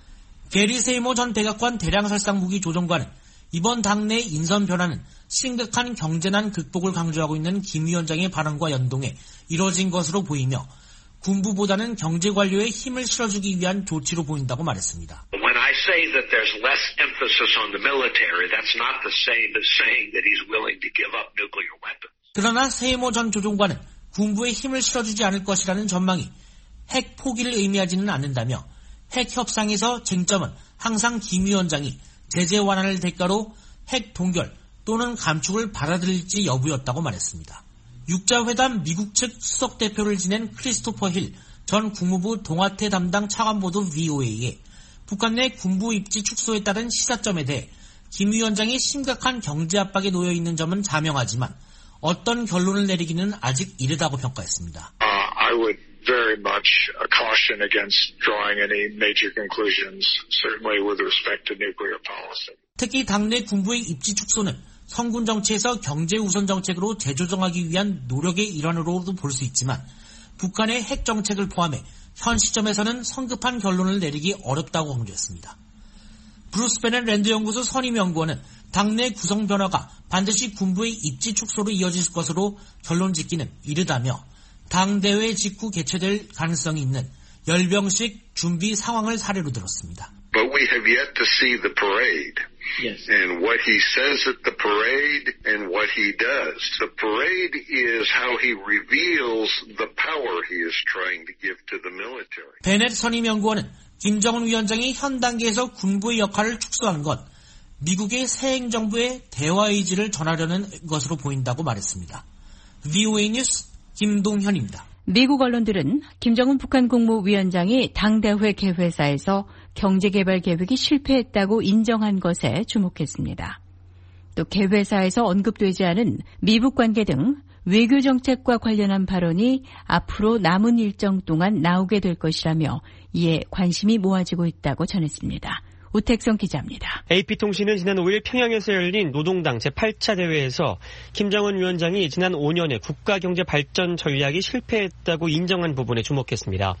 게리 세이모 전 백악관 대량살상무기 조정관은 이번 당내 인선 변화는 심각한 경제난 극복을 강조하고 있는 김 위원장의 발언과 연동해 이뤄진 것으로 보이며 군부보다는 경제 관료에 힘을 실어주기 위한 조치로 보인다고 말했습니다. When I say that there's less emphasis on the military, that's not the same as saying that he's willing to give up nuclear weapons. 그러나 세이모 전 조종관은 군부에 힘을 실어주지 않을 것이라는 전망이 핵 포기를 의미하지는 않는다며 핵 협상에서 쟁점은 항상 김 위원장이 제재 완화를 대가로 핵 동결 또는 감축을 받아들일지 여부였다고 말했습니다. 육자회담 미국 측 수석 대표를 지낸 크리스토퍼 힐 전 국무부 동아태 담당 차관보도 브이오에이에 북한 내 군부 입지 축소에 따른 시사점에 대해 김 위원장이 심각한 경제 압박에 놓여 있는 점은 자명하지만 어떤 결론을 내리기는 아직 이르다고 평가했습니다. Uh, I would very much caution against drawing any major conclusions, certainly with respect to nuclear policy. 특히 당내 군부의 입지 축소는 성군 정치에서 경제 우선 정책으로 재조정하기 위한 노력의 일환으로도 볼 수 있지만 북한의 핵 정책을 포함해 현 시점에서는 성급한 결론을 내리기 어렵다고 강조했습니다. 브루스 베넷 랜드 연구소 선임 연구원은 당내 구성 변화가 반드시 군부의 입지 축소로 이어질 것으로 결론 짓기는 이르다며 당대회 직후 개최될 가능성이 있는 열병식 준비 상황을 사례로 들었습니다. But we have yet to see the parade. Yes. And what he says at the parade and what he does. The parade is how he reveals the power he is trying to give to the military. 베넷 선임 연구원은 김정은 위원장이 현 단계에서 군부의 역할을 축소하는 건 미국의 새 행정부의 대화 의지를 전하려는 것으로 보인다고 말했습니다. 브이오에이 뉴스 김동현입니다. 미국 언론들은 김정은 북한 국무위원장이 당대회 개회사에서 경제개발 계획이 실패했다고 인정한 것에 주목했습니다. 또 개회사에서 언급되지 않은 미북 관계 등 외교 정책과 관련한 발언이 앞으로 남은 일정 동안 나오게 될 것이라며 이에 관심이 모아지고 있다고 전했습니다. 우택성 기자입니다. 에이피통신은 지난 오일 평양에서 열린 노동당 제팔 차 대회에서 김정은 위원장이 지난 오 년의 국가경제 발전 전략이 실패했다고 인정한 부분에 주목했습니다.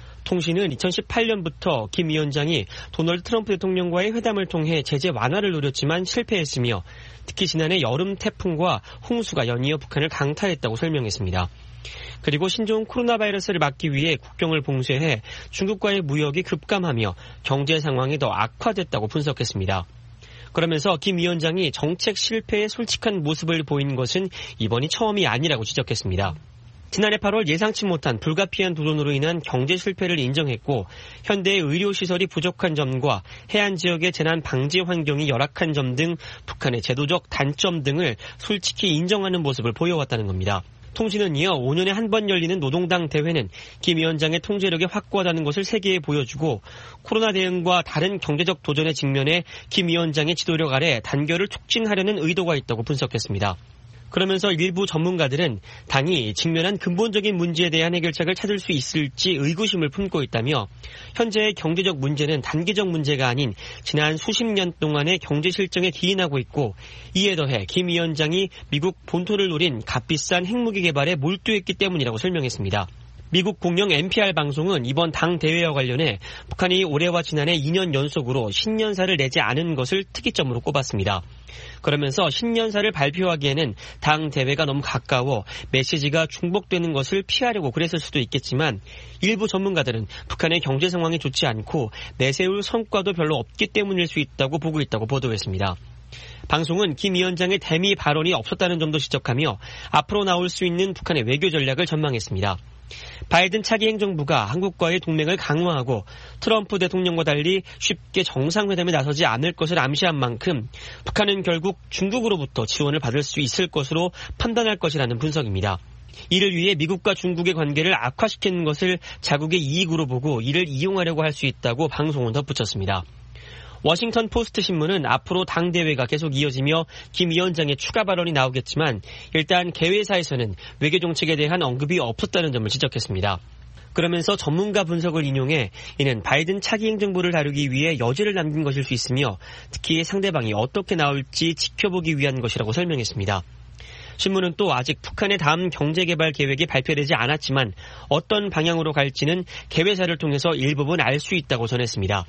통신은 이천십팔 년부터 김 위원장이 도널드 트럼프 대통령과의 회담을 통해 제재 완화를 노렸지만 실패했으며 특히 지난해 여름 태풍과 홍수가 연이어 북한을 강타했다고 설명했습니다. 그리고 신종 코로나 바이러스를 막기 위해 국경을 봉쇄해 중국과의 무역이 급감하며 경제 상황이 더 악화됐다고 분석했습니다. 그러면서 김 위원장이 정책 실패에 솔직한 모습을 보인 것은 이번이 처음이 아니라고 지적했습니다. 지난해 팔월 예상치 못한 불가피한 도전으로 인한 경제 실패를 인정했고 현대의 의료시설이 부족한 점과 해안 지역의 재난 방지 환경이 열악한 점 등 북한의 제도적 단점 등을 솔직히 인정하는 모습을 보여왔다는 겁니다. 통신은 이어 오 년에 한 번 열리는 노동당 대회는 김 위원장의 통제력이 확고하다는 것을 세계에 보여주고 코로나 대응과 다른 경제적 도전에 직면해 김 위원장의 지도력 아래 단결을 촉진하려는 의도가 있다고 분석했습니다. 그러면서 일부 전문가들은 당이 직면한 근본적인 문제에 대한 해결책을 찾을 수 있을지 의구심을 품고 있다며 현재의 경제적 문제는 단기적 문제가 아닌 지난 수십 년 동안의 경제 실정에 기인하고 있고 이에 더해 김 위원장이 미국 본토를 노린 값비싼 핵무기 개발에 몰두했기 때문이라고 설명했습니다. 미국 공영 엔피알 방송은 이번 당 대회와 관련해 북한이 올해와 지난해 이 년 연속으로 신년사를 내지 않은 것을 특이점으로 꼽았습니다. 그러면서 신년사를 발표하기에는 당 대회가 너무 가까워 메시지가 중복되는 것을 피하려고 그랬을 수도 있겠지만 일부 전문가들은 북한의 경제 상황이 좋지 않고 내세울 성과도 별로 없기 때문일 수 있다고 보고 있다고 보도했습니다. 방송은 김 위원장의 대미 발언이 없었다는 점도 지적하며 앞으로 나올 수 있는 북한의 외교 전략을 전망했습니다. 바이든 차기 행정부가 한국과의 동맹을 강화하고 트럼프 대통령과 달리 쉽게 정상회담에 나서지 않을 것을 암시한 만큼 북한은 결국 중국으로부터 지원을 받을 수 있을 것으로 판단할 것이라는 분석입니다. 이를 위해 미국과 중국의 관계를 악화시키는 것을 자국의 이익으로 보고 이를 이용하려고 할 수 있다고 방송은 덧붙였습니다. 워싱턴 포스트 신문은 앞으로 당대회가 계속 이어지며 김 위원장의 추가 발언이 나오겠지만 일단 개회사에서는 외교정책에 대한 언급이 없었다는 점을 지적했습니다. 그러면서 전문가 분석을 인용해 이는 바이든 차기 행정부를 다루기 위해 여지를 남긴 것일 수 있으며 특히 상대방이 어떻게 나올지 지켜보기 위한 것이라고 설명했습니다. 신문은 또 아직 북한의 다음 경제개발 계획이 발표되지 않았지만 어떤 방향으로 갈지는 개회사를 통해서 일부분 알 수 있다고 전했습니다.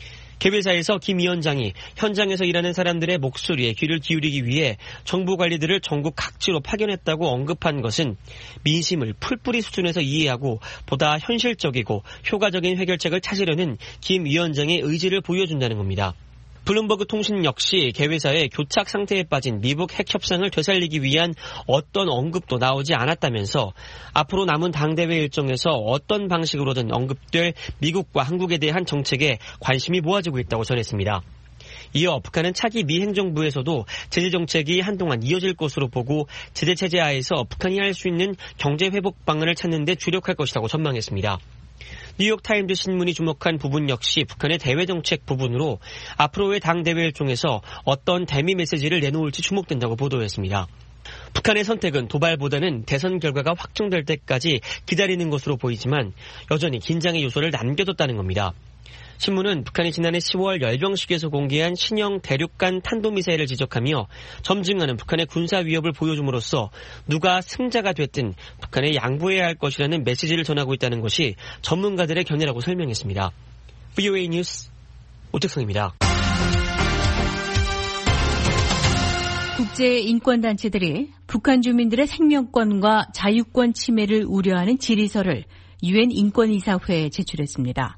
개회사에서 김 위원장이 현장에서 일하는 사람들의 목소리에 귀를 기울이기 위해 정부 관리들을 전국 각지로 파견했다고 언급한 것은 민심을 풀뿌리 수준에서 이해하고 보다 현실적이고 효과적인 해결책을 찾으려는 김 위원장의 의지를 보여준다는 겁니다. 블룸버그 통신 역시 개회사의 교착 상태에 빠진 미북 핵 협상을 되살리기 위한 어떤 언급도 나오지 않았다면서 앞으로 남은 당대회 일정에서 어떤 방식으로든 언급될 미국과 한국에 대한 정책에 관심이 모아지고 있다고 전했습니다. 이어 북한은 차기 미 행정부에서도 제재 정책이 한동안 이어질 것으로 보고 제재 체제 하에서 북한이 할 수 있는 경제 회복 방안을 찾는 데 주력할 것이라고 전망했습니다. 뉴욕타임즈 신문이 주목한 부분 역시 북한의 대외 정책 부분으로 앞으로의 당대회 일정에서 어떤 대미 메시지를 내놓을지 주목된다고 보도했습니다. 북한의 선택은 도발보다는 대선 결과가 확정될 때까지 기다리는 것으로 보이지만 여전히 긴장의 요소를 남겨뒀다는 겁니다. 신문은 북한이 지난해 시월 열병식에서 공개한 신형 대륙간 탄도미사일을 지적하며 점증하는 북한의 군사 위협을 보여줌으로써 누가 승자가 됐든 북한에 양보해야 할 것이라는 메시지를 전하고 있다는 것이 전문가들의 견해라고 설명했습니다. 브이오에이 뉴스 오택성입니다. 국제인권단체들이 북한 주민들의 생명권과 자유권 침해를 우려하는 질의서를 유엔 인권이사회에 제출했습니다.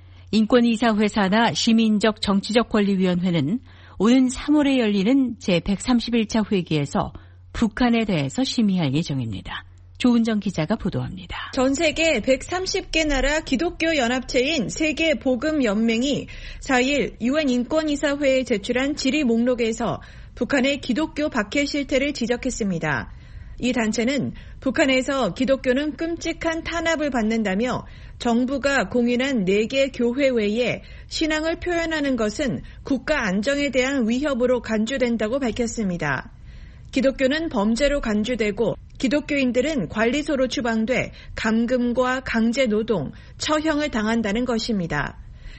인권이사회 산하 시민적 정치적 권리위원회는 오는 삼월에 열리는 제백삼십일 차 회기에서 북한에 대해서 심의할 예정입니다. 조은정 기자가 보도합니다. 전 세계 백삼십 개 나라 기독교 연합체인 세계복음연맹이 사 일 유엔 인권이사회에 제출한 질의 목록에서 북한의 기독교 박해 실태를 지적했습니다. 이 단체는 북한에서 기독교는 끔찍한 탄압을 받는다며 정부가 공인한 네 개 교회 외에 신앙을 표현하는 것은 국가 안정에 대한 위협으로 간주된다고 밝혔습니다. 기독교는 범죄로 간주되고 기독교인들은 관리소로 추방돼 감금과 강제 노동, 처형을 당한다는 것입니다.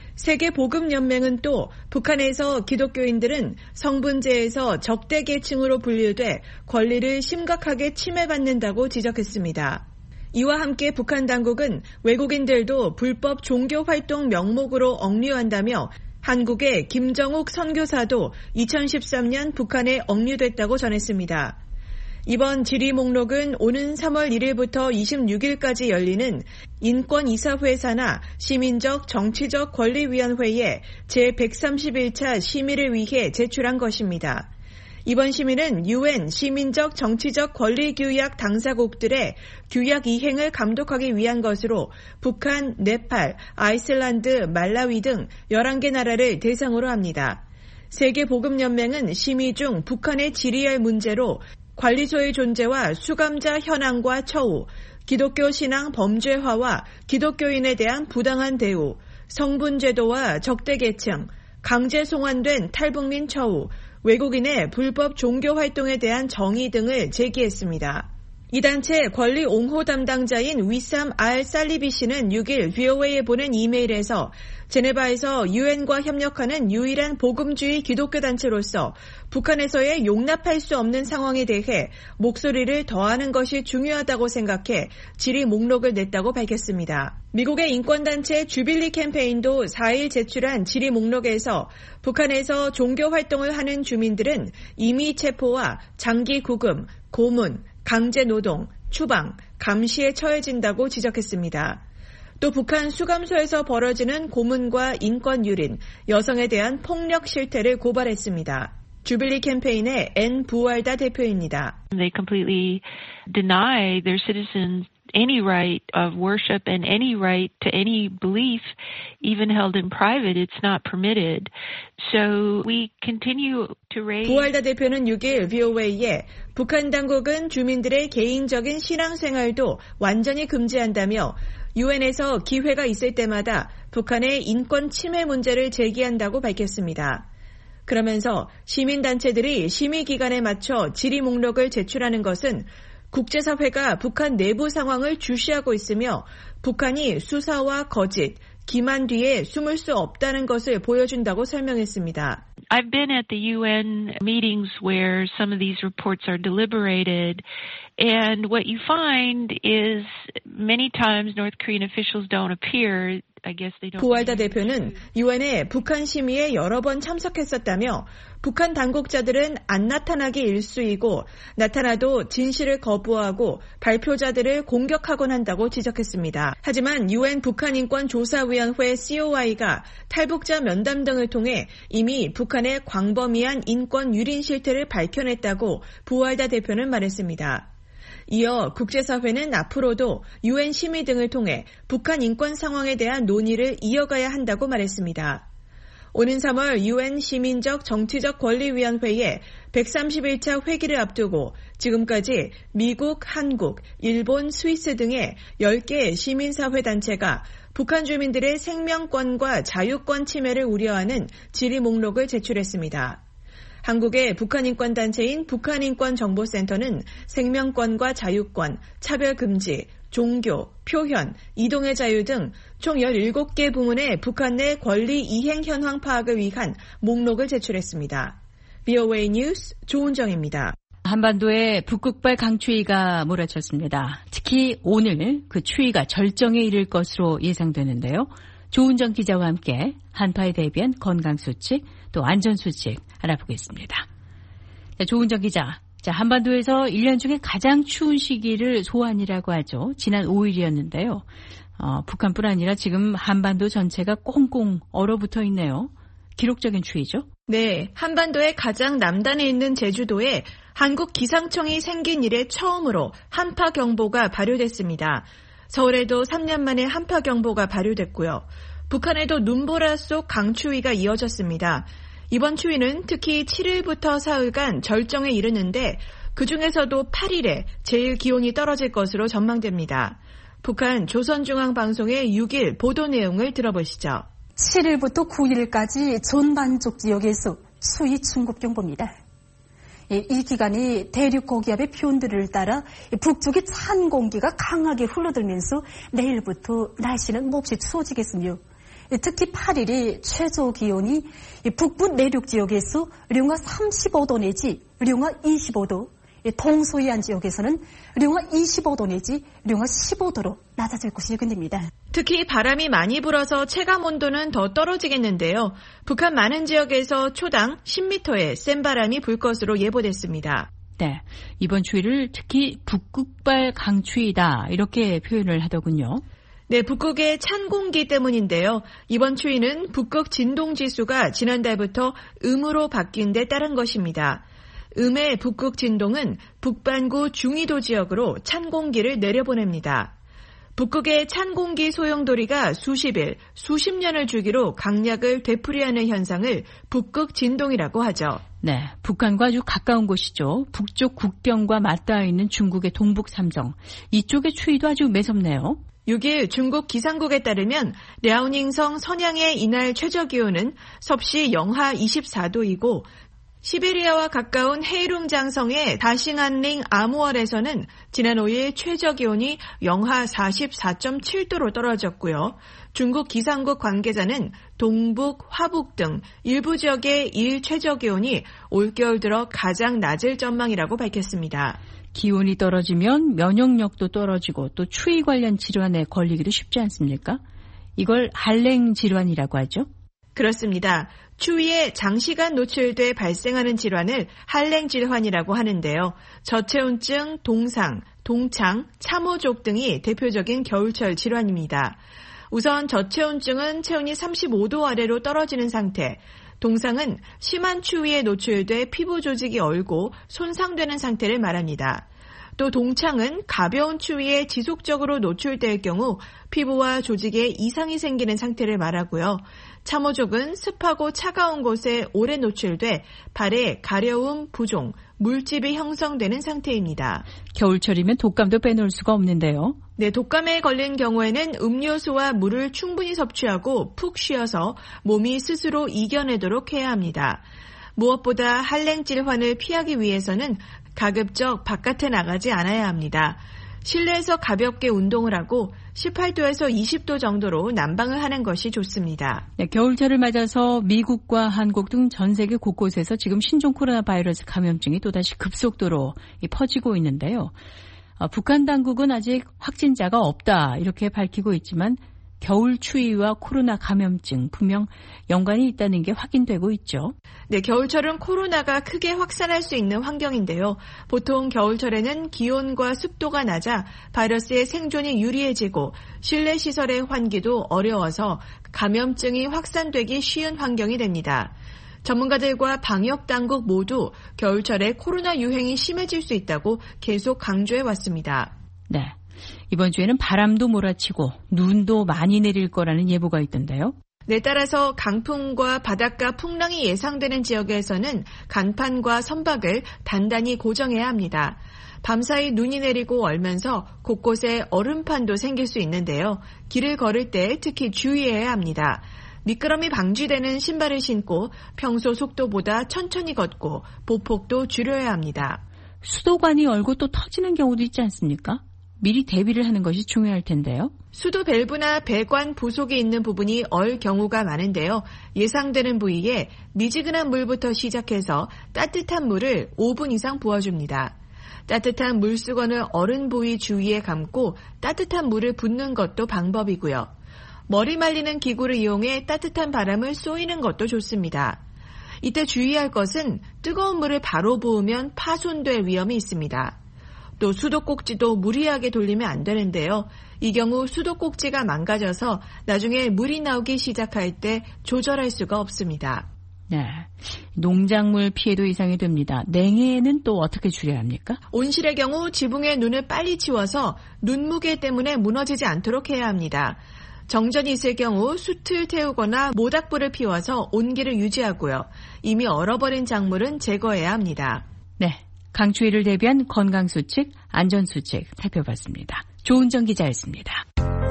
세계복음연맹은 또 북한에서 기독교인들은 성분제에서 적대 계층으로 분류돼 권리를 심각하게 침해받는다고 지적했습니다. 이와 함께 북한 당국은 외국인들도 불법 종교활동 명목으로 억류한다며 한국의 김정욱 선교사도 이천십삼 년 북한에 억류됐다고 전했습니다. 이번 질의 목록은 오는 삼월 일일부터 이십육일까지 열리는 인권이사회 산하 시민적 정치적 권리위원회의 제백삼십일 차 심의를 위해 제출한 것입니다. 이번 심의는 유엔 시민적 정치적 권리규약 당사국들의 규약 이행을 감독하기 위한 것으로 북한, 네팔, 아이슬란드, 말라위 등 열한 개 나라를 대상으로 합니다. 세계복음연맹은 심의 중 북한에 질의할 문제로 관리소의 존재와 수감자 현황과 처우, 기독교 신앙 범죄화와 기독교인에 대한 부당한 대우, 성분제도와 적대계층, 강제 송환된 탈북민 처우, 외국인의 불법 종교활동에 대한 정의 등을 제기했습니다. 이 단체 권리 옹호 담당자인 위삼 알 살리비 씨는 육 일 브이오에이에 보낸 이메일에서 제네바에서 유엔과 협력하는 유일한 복음주의 기독교 단체로서 북한에서의 용납할 수 없는 상황에 대해 목소리를 더하는 것이 중요하다고 생각해 질의 목록을 냈다고 밝혔습니다. 미국의 인권단체 주빌리 캠페인도 사 일 제출한 질의 목록에서 북한에서 종교활동을 하는 주민들은 임의 체포와 장기 구금, 고문, 강제노동, 추방, 감시에 처해진다고 지적했습니다. 또 북한 수감소에서 벌어지는 고문과 인권유린, 여성에 대한 폭력 실태를 고발했습니다. 주빌리 캠페인의 앤 부알다 대표입니다. They completely deny their citizens any right of worship and any right to any belief, even held in private. It's not permitted. So we continue to raise. 부알다 대표는 육 일 브이오에이에 북한 당국은 주민들의 개인적인 신앙생활도 완전히 금지한다며 유엔에서 기회가 있을 때마다 북한의 인권 침해 문제를 제기한다고 밝혔습니다. 그러면서 시민단체들이 심의 기간에 맞춰 질의 목록을 제출하는 것은 국제사회가 북한 내부 상황을 주시하고 있으며 북한이 수사와 거짓, 기만 뒤에 숨을 수 없다는 것을 보여준다고 설명했습니다. I've been at the U N meetings where some of these reports are deliberated, and what you find is many times North Korean officials don't appear. 부알다 대표는 유엔의 북한 심의에 여러 번 참석했었다며 북한 당국자들은 안 나타나기 일쑤이고 나타나도 진실을 거부하고 발표자들을 공격하곤 한다고 지적했습니다. 하지만 유엔 북한인권조사위원회 씨오아이가 탈북자 면담 등을 통해 이미 북한의 광범위한 인권 유린 실태를 밝혀냈다고 부알다 대표는 말했습니다. 이어 국제사회는 앞으로도 유엔 심의 등을 통해 북한 인권 상황에 대한 논의를 이어가야 한다고 말했습니다. 오는 삼월 유엔 시민적 정치적 권리위원회의 백삼십일 차 회기를 앞두고 지금까지 미국, 한국, 일본, 스위스 등의 열 개의 시민사회단체가 북한 주민들의 생명권과 자유권 침해를 우려하는 질의 목록을 제출했습니다. 한국의 북한인권단체인 북한인권정보센터는 생명권과 자유권, 차별금지, 종교, 표현, 이동의 자유 등 총 열일곱 개 부문의 북한 내 권리 이행 현황 파악을 위한 목록을 제출했습니다. 브이오에이 뉴스 조은정입니다. 한반도에 북극발 강추위가 몰아쳤습니다. 특히 오늘 그 추위가 절정에 이를 것으로 예상되는데요. 조은정 기자와 함께 한파에 대비한 건강수칙 또 안전수칙 알아보겠습니다. 자, 조은정 기자. 자, 한반도에서 일 년 중에 가장 추운 시기를 소환이라고 하죠. 지난 오 일이었는데요. 어, 북한뿐 아니라 지금 한반도 전체가 꽁꽁 얼어붙어 있네요. 기록적인 추위죠? 네, 한반도의 가장 남단에 있는 제주도에 한국 기상청이 생긴 이래 처음으로 한파경보가 발효됐습니다. 서울에도 삼 년 만에 한파경보가 발효됐고요. 북한에도 눈보라 속 강추위가 이어졌습니다. 이번 추위는 특히 칠 일부터 사흘간 절정에 이르는데 그중에서도 팔 일에 제일 기온이 떨어질 것으로 전망됩니다. 북한 조선중앙방송의 육 일 보도 내용을 들어보시죠. 칠 일부터 구 일까지 전반적 지역에서 추위 충급경보입니다. 이 기간이 대륙 고기압의 표현들을 따라 북쪽의 찬 공기가 강하게 흘러들면서 내일부터 날씨는 몹시 추워지겠으며 특히 팔 일이 최저 기온이 북부 내륙 지역에서 령하 삼십오 도 내지 령하 이십오 도, 동서해안 지역에서는 령하 이십오 도 내지 령하 십오 도로 낮아질 것이 예견됩니다. 특히 바람이 많이 불어서 체감온도는 더 떨어지겠는데요. 북한 많은 지역에서 초당 십 미터의 센 바람이 불 것으로 예보됐습니다. 네, 이번 추위를 특히 북극발 강추위다 이렇게 표현을 하더군요. 네, 북극의 찬 공기 때문인데요. 이번 추위는 북극 진동지수가 지난달부터 음으로 바뀐 데 따른 것입니다. 음의 북극 진동은 북반구 중위도 지역으로 찬 공기를 내려보냅니다. 북극의 찬 공기 소용돌이가 수십일, 수십 년을 주기로 강약을 되풀이하는 현상을 북극 진동이라고 하죠. 네, 북한과 아주 가까운 곳이죠. 북쪽 국경과 맞닿아 있는 중국의 동북 삼성. 이쪽의 추위도 아주 매섭네요. 육 일 중국 기상국에 따르면 랴오닝성 선양의 이날 최저기온은 섭씨 영하 이십사 도이고 시베리아와 가까운 헤이룽장성의 다싱안링 아무얼에서는 지난 오 일 최저기온이 영하 사십사 점 칠 도로 떨어졌고요. 중국 기상국 관계자는 동북, 화북 등 일부 지역의 일 최저기온이 올겨울 들어 가장 낮을 전망이라고 밝혔습니다. 기온이 떨어지면 면역력도 떨어지고 또 추위 관련 질환에 걸리기도 쉽지 않습니까? 이걸 한랭 질환이라고 하죠? 그렇습니다. 추위에 장시간 노출돼 발생하는 질환을 한랭 질환이라고 하는데요. 저체온증, 동상, 동창, 참호족 등이 대표적인 겨울철 질환입니다. 우선 저체온증은 체온이 삼십오 도 아래로 떨어지는 상태, 동상은 심한 추위에 노출돼 피부 조직이 얼고 손상되는 상태를 말합니다. 또 동창은 가벼운 추위에 지속적으로 노출될 경우 피부와 조직에 이상이 생기는 상태를 말하고요. 참호족은 습하고 차가운 곳에 오래 노출돼 발에 가려움, 부종, 물집이 형성되는 상태입니다. 겨울철이면 독감도 빼놓을 수가 없는데요. 네, 독감에 걸린 경우에는 음료수와 물을 충분히 섭취하고 푹 쉬어서 몸이 스스로 이겨내도록 해야 합니다. 무엇보다 한랭 질환을 피하기 위해서는 가급적 바깥에 나가지 않아야 합니다. 실내에서 가볍게 운동을 하고 십팔 도에서 이십 도 정도로 난방을 하는 것이 좋습니다. 네, 겨울철을 맞아서 미국과 한국 등 전 세계 곳곳에서 지금 신종 코로나 바이러스 감염증이 또다시 급속도로 퍼지고 있는데요. 어, 북한 당국은 아직 확진자가 없다 이렇게 밝히고 있지만 겨울 추위와 코로나 감염증 분명 연관이 있다는 게 확인되고 있죠. 네, 겨울철은 코로나가 크게 확산할 수 있는 환경인데요. 보통 겨울철에는 기온과 습도가 낮아 바이러스의 생존이 유리해지고 실내 시설의 환기도 어려워서 감염증이 확산되기 쉬운 환경이 됩니다. 전문가들과 방역당국 모두 겨울철에 코로나 유행이 심해질 수 있다고 계속 강조해 왔습니다. 네. 이번 주에는 바람도 몰아치고 눈도 많이 내릴 거라는 예보가 있던데요. 네, 따라서 강풍과 바닷가 풍랑이 예상되는 지역에서는 간판과 선박을 단단히 고정해야 합니다. 밤사이 눈이 내리고 얼면서 곳곳에 얼음판도 생길 수 있는데요. 길을 걸을 때 특히 주의해야 합니다. 미끄럼이 방지되는 신발을 신고 평소 속도보다 천천히 걷고 보폭도 줄여야 합니다. 수도관이 얼고 또 터지는 경우도 있지 않습니까? 미리 대비를 하는 것이 중요할 텐데요. 수도 밸브나 배관 부속이 있는 부분이 얼 경우가 많은데요. 예상되는 부위에 미지근한 물부터 시작해서 따뜻한 물을 오 분 이상 부어줍니다. 따뜻한 물수건을 얼은 부위 주위에 감고 따뜻한 물을 붓는 것도 방법이고요. 머리 말리는 기구를 이용해 따뜻한 바람을 쏘이는 것도 좋습니다. 이때 주의할 것은 뜨거운 물을 바로 부으면 파손될 위험이 있습니다. 또 수도꼭지도 무리하게 돌리면 안 되는데요. 이 경우 수도꼭지가 망가져서 나중에 물이 나오기 시작할 때 조절할 수가 없습니다. 네, 농작물 피해도 이상이 됩니다. 냉해는 또 어떻게 줄여야 합니까? 온실의 경우 지붕에 눈을 빨리 치워서 눈무게 때문에 무너지지 않도록 해야 합니다. 정전이 있을 경우 숯을 태우거나 모닥불을 피워서 온기를 유지하고요. 이미 얼어버린 작물은 제거해야 합니다. 네, 강추위를 대비한 건강수칙, 안전수칙 살펴봤습니다. 조은정 기자였습니다.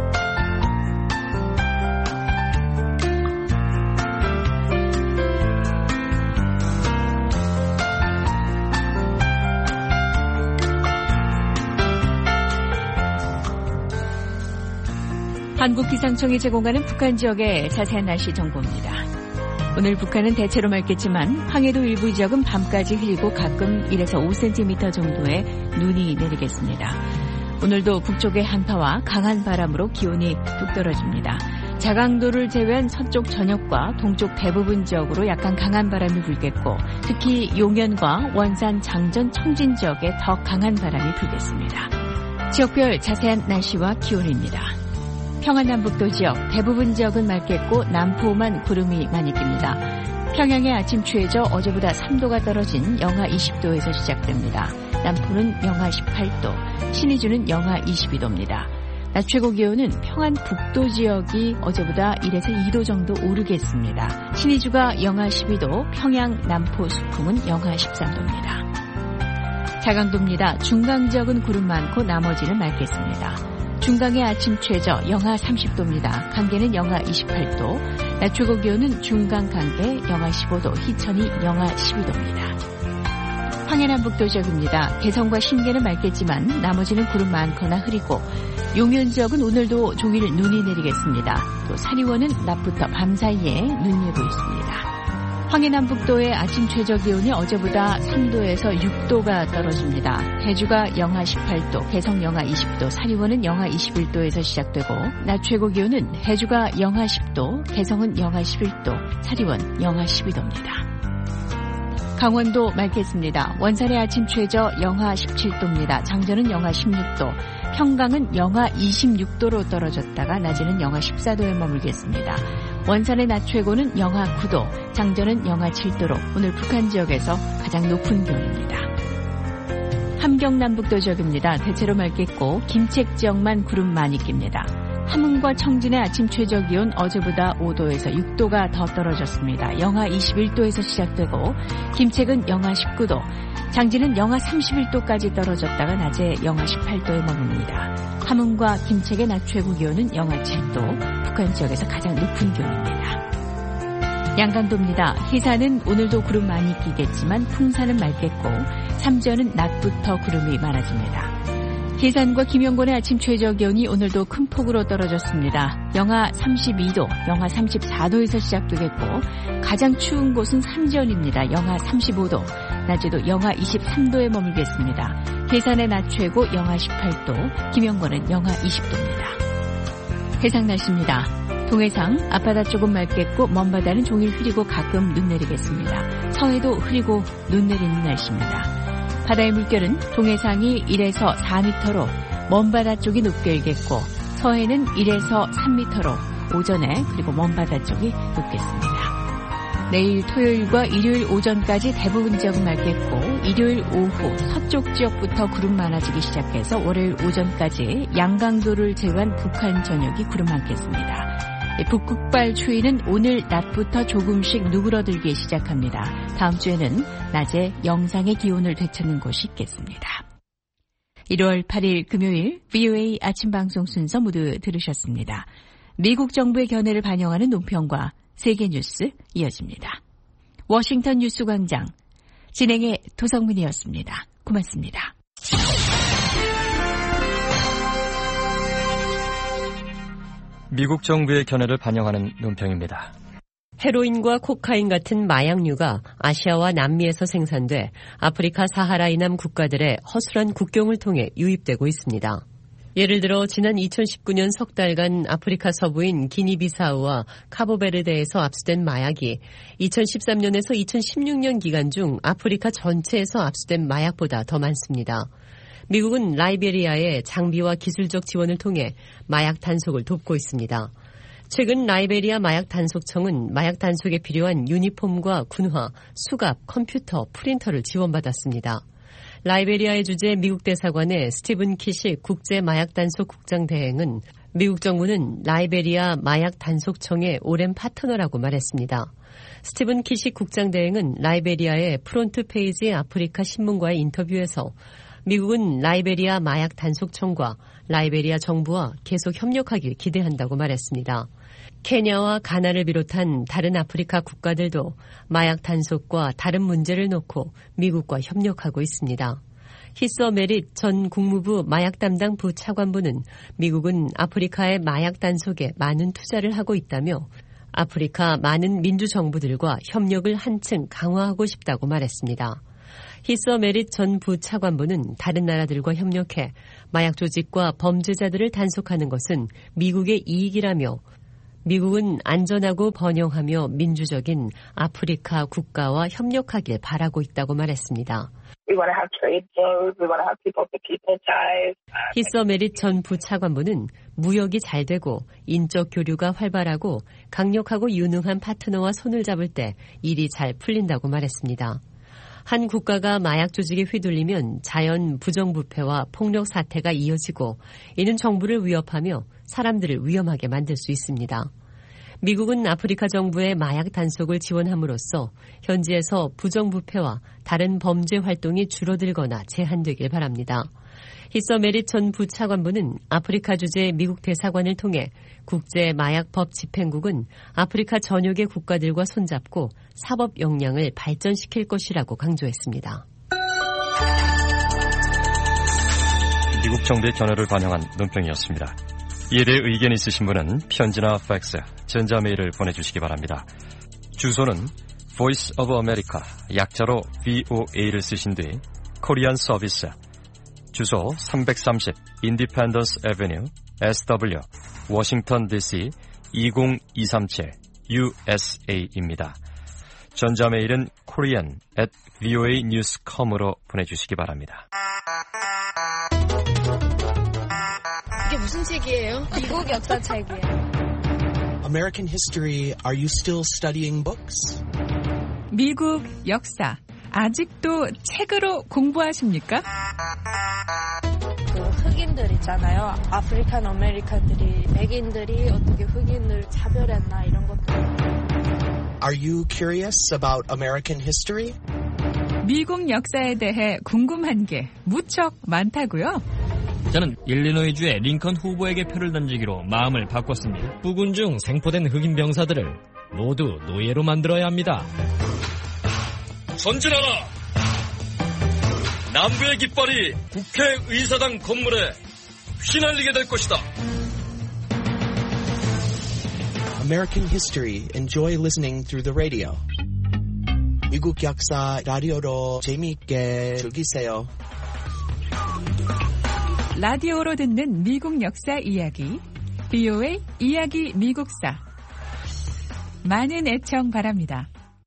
한국기상청이 제공하는 북한 지역의 자세한 날씨 정보입니다. 오늘 북한은 대체로 맑겠지만 황해도 일부 지역은 밤까지 흐리고 가끔 일에서 오 센티미터 정도의 눈이 내리겠습니다. 오늘도 북쪽의 한파와 강한 바람으로 기온이 뚝 떨어집니다. 자강도를 제외한 서쪽 전역과 동쪽 대부분 지역으로 약간 강한 바람이 불겠고 특히 용현과 원산, 장전, 청진 지역에 더 강한 바람이 불겠습니다. 지역별 자세한 날씨와 기온입니다. 평안남북도 지역 대부분 지역은 맑겠고 남포만 구름이 많이 낍니다. 평양의 아침 최저 어제보다 삼 도가 떨어진 영하 이십 도에서 시작됩니다. 남포는 영하 십팔 도, 신의주는 영하 이십이 도입니다. 낮 최고 기온은 평안북도 지역이 어제보다 일에서 이 도 정도 오르겠습니다. 신의주가 영하 십이 도, 평양, 남포, 수풍은 영하 십삼 도입니다. 자강도입니다. 중강 지역은 구름 많고 나머지는 맑겠습니다. 중강의 아침 최저 영하 삼십 도입니다. 강계는 영하 이십팔 도, 낮 최고 기온은 중강 강계 영하 십오 도, 희천이 영하 십이 도입니다. 황해남북도 지역입니다. 개성과 신계는 맑겠지만 나머지는 구름 많거나 흐리고 용현 지역은 오늘도 종일 눈이 내리겠습니다. 또 사리원은 낮부터 밤 사이에 눈이 내리고 있습니다. 황해남북도의 아침 최저 기온이 어제보다 삼 도에서 육 도가 떨어집니다. 해주가 영하 십팔 도, 개성 영하 이십 도, 사리원은 영하 이십일 도에서 시작되고 낮 최고 기온은 해주가 영하 십 도, 개성은 영하 십일 도, 사리원 영하 십이 도입니다. 강원도 맑겠습니다. 원산의 아침 최저 영하 십칠 도입니다. 장전은 영하 십육 도, 평강은 영하 이십육 도로 떨어졌다가 낮에는 영하 십사 도에 머물겠습니다. 원산의 낮 최고는 영하 구 도, 장전은 영하 칠 도로 오늘 북한 지역에서 가장 높은 기온입니다. 함경남북도 지역입니다. 대체로 맑겠고 김책 지역만 구름 많이 낍니다. 함흥과 청진의 아침 최저 기온 어제보다 오 도에서 육 도가 더 떨어졌습니다. 영하 이십일 도에서 시작되고 김책은 영하 십구 도, 장진은 영하 삼십일 도까지 떨어졌다가 낮에 영하 십팔 도에 머뭅니다. 함흥과 김책의 낮 최고 기온은 영하 칠 도, 북한 지역에서 가장 높은 기온입니다. 양강도입니다. 희산은 오늘도 구름 많이 끼겠지만 풍산은 맑겠고 삼전은 낮부터 구름이 많아집니다. 희산과 김영곤의 아침 최저 기온이 오늘도 큰 폭으로 떨어졌습니다. 영하 삼십이 도, 영하 삼십사 도에서 시작되겠고 가장 추운 곳은 삼전입니다. 영하 삼십오 도, 낮에도 영하 이십삼 도에 머물겠습니다. 해산의 낮 최고 영하 십팔 도, 김영곤은 영하 이십 도입니다. 해상 날씨입니다. 동해상 앞바다 조금 맑겠고 먼바다는 종일 흐리고 가끔 눈 내리겠습니다. 서해도 흐리고 눈 내리는 날씨입니다. 바다의 물결은 동해상이 일에서 사 미터로 먼바다 쪽이 높게 일겠고 서해는 일에서 삼 미터로 오전에 그리고 먼바다 쪽이 높겠습니다. 내일 토요일과 일요일 오전까지 대부분 지역은 맑겠고 일요일 오후 서쪽 지역부터 구름 많아지기 시작해서 월요일 오전까지 양강도를 제외한 북한 전역이 구름 많겠습니다. 북극발 추위는 오늘 낮부터 조금씩 누그러들기 시작합니다. 다음 주에는 낮에 영상의 기온을 되찾는 곳이 있겠습니다. 일월 팔일 금요일 브이오에이 아침 방송 순서 모두 들으셨습니다. 미국 정부의 견해를 반영하는 논평과 세계 뉴스 이어집니다. 워싱턴 뉴스 광장 진행의 도성문이었습니다. 고맙습니다. 미국 정부의 견해를 반영하는 논평입니다. 헤로인과 코카인 같은 마약류가 아시아와 남미에서 생산돼 아프리카 사하라 이남 국가들의 허술한 국경을 통해 유입되고 있습니다. 예를 들어 지난 이천십구 년 석 달간 아프리카 서부인 기니비사우와 카보베르데에서 압수된 마약이 이천십삼 년에서 이천십육 년 기간 중 아프리카 전체에서 압수된 마약보다 더 많습니다. 미국은 라이베리아에 장비와 기술적 지원을 통해 마약 단속을 돕고 있습니다. 최근 라이베리아 마약 단속청은 마약 단속에 필요한 유니폼과 군화, 수갑, 컴퓨터, 프린터를 지원받았습니다. 라이베리아의 주재 미국 대사관의 스티븐 키시 국제 마약 단속 국장 대행은 미국 정부는 라이베리아 마약 단속청의 오랜 파트너라고 말했습니다. 스티븐 키시 국장 대행은 라이베리아의 프론트 페이지 아프리카 신문과의 인터뷰에서 미국은 라이베리아 마약 단속청과 라이베리아 정부와 계속 협력하길 기대한다고 말했습니다. 케냐와 가나를 비롯한 다른 아프리카 국가들도 마약 단속과 다른 문제를 놓고 미국과 협력하고 있습니다. 히서 메릿 전 국무부 마약 담당 부차관보는 미국은 아프리카의 마약 단속에 많은 투자를 하고 있다며 아프리카 많은 민주정부들과 협력을 한층 강화하고 싶다고 말했습니다. 히서 메릿 전 부차관보는 다른 나라들과 협력해 마약 조직과 범죄자들을 단속하는 것은 미국의 이익이라며 미국은 안전하고 번영하며 민주적인 아프리카 국가와 협력하길 바라고 있다고 말했습니다. We want to have trade flows. We want to have people-to-people ties. 히서 메릿 전 부차관보는 무역이 잘 되고 인적 교류가 활발하고 강력하고 유능한 파트너와 손을 잡을 때 일이 잘 풀린다고 말했습니다. 한 국가가 마약 조직에 휘둘리면 자연 부정부패와 폭력 사태가 이어지고 이는 정부를 위협하며 사람들을 위험하게 만들 수 있습니다. 미국은 아프리카 정부의 마약 단속을 지원함으로써 현지에서 부정부패와 다른 범죄 활동이 줄어들거나 제한되길 바랍니다. 히서 메릿 전 부차관보는 아프리카 주재 미국 대사관을 통해 국제 마약법 집행국은 아프리카 전역의 국가들과 손잡고 사법 역량을 발전시킬 것이라고 강조했습니다. 미국 정부의 견해를 반영한 논평이었습니다. 이에 대해 의견 있으신 분은 편지나 팩스, 전자메일을 보내주시기 바랍니다. 주소는 Voice of America, 약자로 브이오에이를 쓰신 뒤 코리안 서비스, 주소 삼백삼십 Independence Avenue, 에스더블유, 워싱턴 디씨 이공이삼칠 유에스에이입니다. 전자메일은 korean at voanews dot com으로 보내주시기 바랍니다. 이게 무슨 책이에요? 미국 역사 책이에요. American history, are you still studying books? 미국 역사, 아직도 책으로 공부하십니까? 그 흑인들 있잖아요. 아프리칸 아메리카들이 백인들이 어떻게 흑인을 차별했나 이런 것들. Are you curious about American history? 미국 역사에 대해 궁금한 게 무척 많다고요? 저는 일리노이주의 링컨 후보에게 표를 던지기로 마음을 바꿨습니다. 부군 중 생포된 흑인 병사들을 모두 노예로 만들어야 합니다. 전진하라! 남부의 깃발이 국회의사당 건물에 휘날리게 될 것이다. American history. Enjoy listening through the radio. 미국 역사 라디오로 재미있게 즐기세요. 라디오로 듣는 미국 역사 이야기, 브이오에이 이야기 미국사. 많은 애청 바랍니다.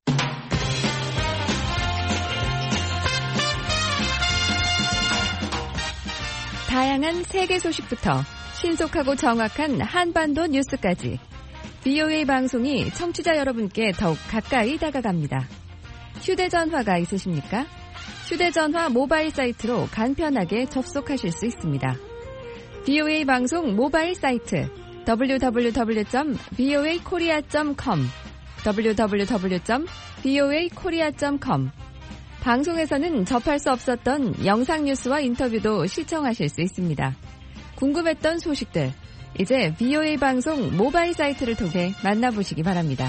다양한 세계 소식부터 신속하고 정확한 한반도 뉴스까지 브이오에이 방송이 청취자 여러분께 더욱 가까이 다가갑니다. 휴대전화가 있으십니까? 휴대전화 모바일 사이트로 간편하게 접속하실 수 있습니다. 브이오에이 방송 모바일 사이트 더블유 더블유 더블유 점 브이오에이 코리아 점 컴 더블유 더블유 더블유 점 브이오에이 코리아 점 컴 방송에서는 접할 수 없었던 영상 뉴스와 인터뷰도 시청하실 수 있습니다. 궁금했던 소식들, 이제 브이오에이 방송 모바일 사이트를 통해 만나보시기 바랍니다.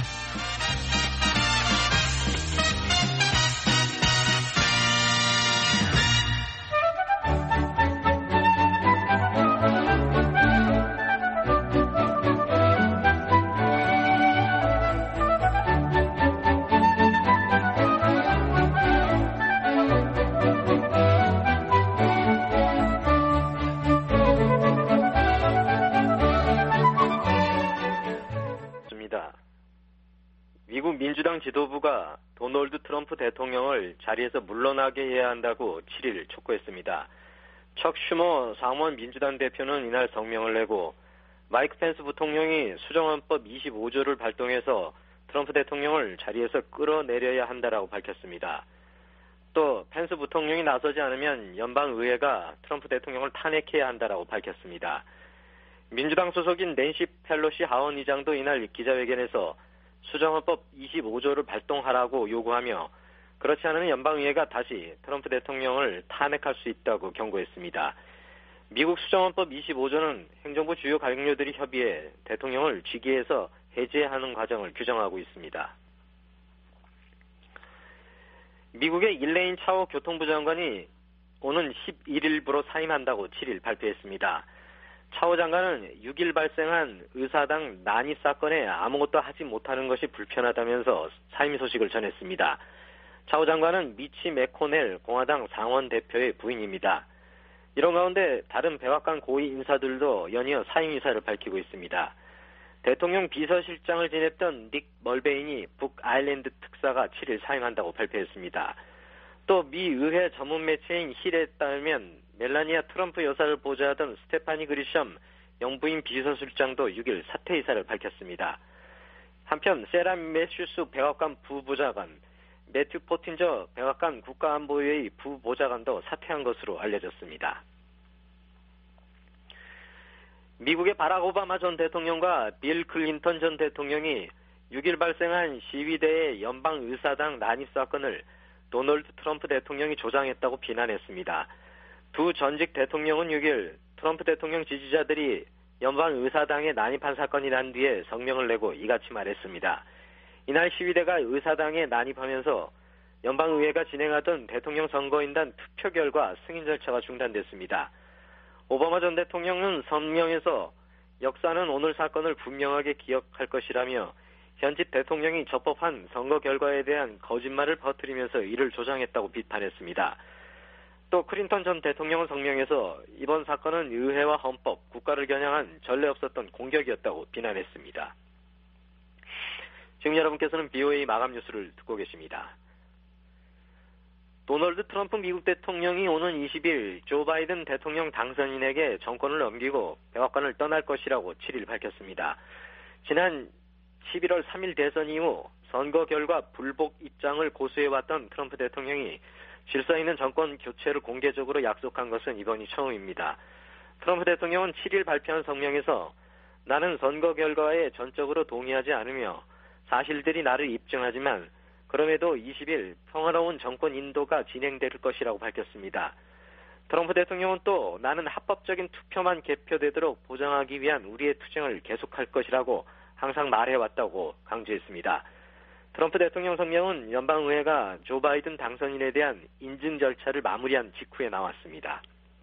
미국 민주당 지도부가 도널드 트럼프 대통령을 자리에서 물러나게 해야 한다고 칠 일 촉구했습니다. 척 슈머 상원 민주당 대표는 이날 성명을 내고 마이크 펜스 부통령이 수정헌법 이십오 조를 발동해서 트럼프 대통령을 자리에서 끌어내려야 한다라고 밝혔습니다. 또 펜스 부통령이 나서지 않으면 연방의회가 트럼프 대통령을 탄핵해야 한다라고 밝혔습니다. 민주당 소속인 낸시 펠로시 하원 의장도 이날 기자회견에서 수정헌법 이십오 조를 발동하라고 요구하며 그렇지 않으면 연방의회가 다시 트럼프 대통령을 탄핵할 수 있다고 경고했습니다. 미국 수정헌법 이십오 조는 행정부 주요 관료들이 협의해 대통령을 직위에서 해제하는 과정을 규정하고 있습니다. 미국의 일레인 차오 교통부 장관이 오는 십일 일부로 사임한다고 칠 일 발표했습니다. 차오 장관은 육 일 발생한 의사당 난입 사건에 아무것도 하지 못하는 것이 불편하다면서 사임 소식을 전했습니다. 차오 장관은 미치 맥코넬 공화당 상원 대표의 부인입니다. 이런 가운데 다른 백악관 고위 인사들도 연이어 사임 의사를 밝히고 있습니다. 대통령 비서실장을 지냈던 닉 멀베인이 북아일랜드 특사가 칠 일 사임한다고 발표했습니다. 또 미 의회 전문 매체인 힐에 따르면 멜라니아 트럼프 여사를 보좌하던 스테파니 그리샴 영부인 비서실장도 육 일 사퇴 의사를 밝혔습니다. 한편 세라 매슈스 백악관 부보좌관, 매튜 포틴저 백악관 국가안보회의 부보좌관도 사퇴한 것으로 알려졌습니다. 미국의 바락 오바마 전 대통령과 빌 클린턴 전 대통령이 육 일 발생한 시위대의 연방의사당 난입 사건을 도널드 트럼프 대통령이 조장했다고 비난했습니다. 두 전직 대통령은 육 일 트럼프 대통령 지지자들이 연방의사당에 난입한 사건이 난 뒤에 성명을 내고 이같이 말했습니다. 이날 시위대가 의사당에 난입하면서 연방의회가 진행하던 대통령 선거인단 투표 결과 승인 절차가 중단됐습니다. 오바마 전 대통령은 성명에서 역사는 오늘 사건을 분명하게 기억할 것이라며 현직 대통령이 적법한 선거 결과에 대한 거짓말을 퍼뜨리면서 이를 조장했다고 비판했습니다. 또 클린턴 전 대통령은 성명에서 이번 사건은 의회와 헌법, 국가를 겨냥한 전례 없었던 공격이었다고 비난했습니다. 지금 여러분께서는 비오에이 마감 뉴스를 듣고 계십니다. 도널드 트럼프 미국 대통령이 오는 이십 일 조 바이든 대통령 당선인에게 정권을 넘기고 백악관을 떠날 것이라고 칠 일 밝혔습니다. 지난 십일월 삼 일 대선 이후 선거 결과 불복 입장을 고수해왔던 트럼프 대통령이 질서 있는 정권 교체를 공개적으로 약속한 것은 이번이 처음입니다. 트럼프 대통령은 칠 일 발표한 성명에서 나는 선거 결과에 전적으로 동의하지 않으며 사실들이 나를 입증하지만 그럼에도 이십 일 평화로운 정권 인도가 진행될 것이라고 밝혔습니다. 트럼프 대통령은 또 나는 합법적인 투표만 개표되도록 보장하기 위한 우리의 투쟁을 계속할 것이라고 항상 말해왔다고 강조했습니다. 트럼프 대통령 성명은 연방의회가 조 바이든 당선인에 대한 인증 절차를 마무리한 직후에 나왔습니다.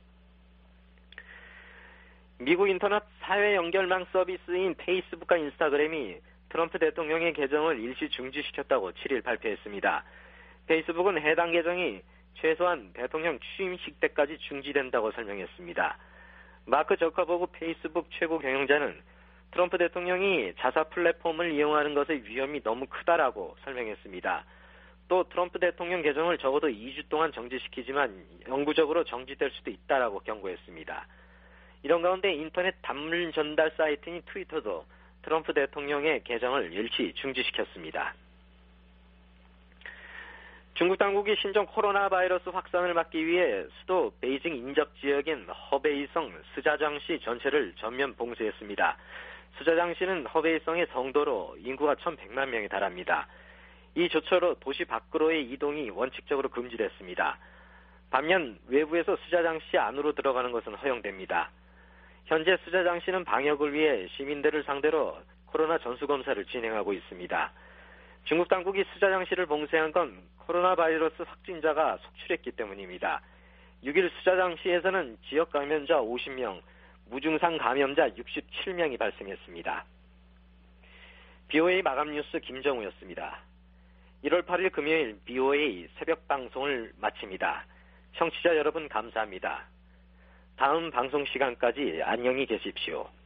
미국 인터넷 사회 연결망 서비스인 페이스북과 인스타그램이 트럼프 대통령의 계정을 일시 중지시켰다고 칠 일 발표했습니다. 페이스북은 해당 계정이 최소한 대통령 취임식 때까지 중지된다고 설명했습니다. 마크 저커버그 페이스북 최고 경영자는 트럼프 대통령이 자사 플랫폼을 이용하는 것의 위험이 너무 크다라고 설명했습니다. 또 트럼프 대통령 계정을 적어도 이 주 동안 정지시키지만 영구적으로 정지될 수도 있다라고 경고했습니다. 이런 가운데 인터넷 단문 전달 사이트인 트위터도 트럼프 대통령의 계정을 일시 중지시켰습니다. 중국 당국이 신종 코로나 바이러스 확산을 막기 위해 수도 베이징 인접 지역인 허베이성 스자장시 전체를 전면 봉쇄했습니다. 스자장시는 허베이성의 성도로 인구가 천백만 명에 달합니다. 이 조처로 도시 밖으로의 이동이 원칙적으로 금지됐습니다. 반면 외부에서 스자장시 안으로 들어가는 것은 허용됩니다. 현재 스자장시는 방역을 위해 시민들을 상대로 코로나 전수검사를 진행하고 있습니다. 중국 당국이 스자장시를 봉쇄한 건 코로나 바이러스 확진자가 속출했기 때문입니다. 육 일 스자장시에서는 지역 감염자 오십 명, 무증상 감염자 육십칠 명이 발생했습니다. 비오에이 마감 뉴스 김정우였습니다. 일월 팔일 금요일 비오에이 새벽 방송을 마칩니다. 청취자 여러분 감사합니다. 다음 방송 시간까지 안녕히 계십시오.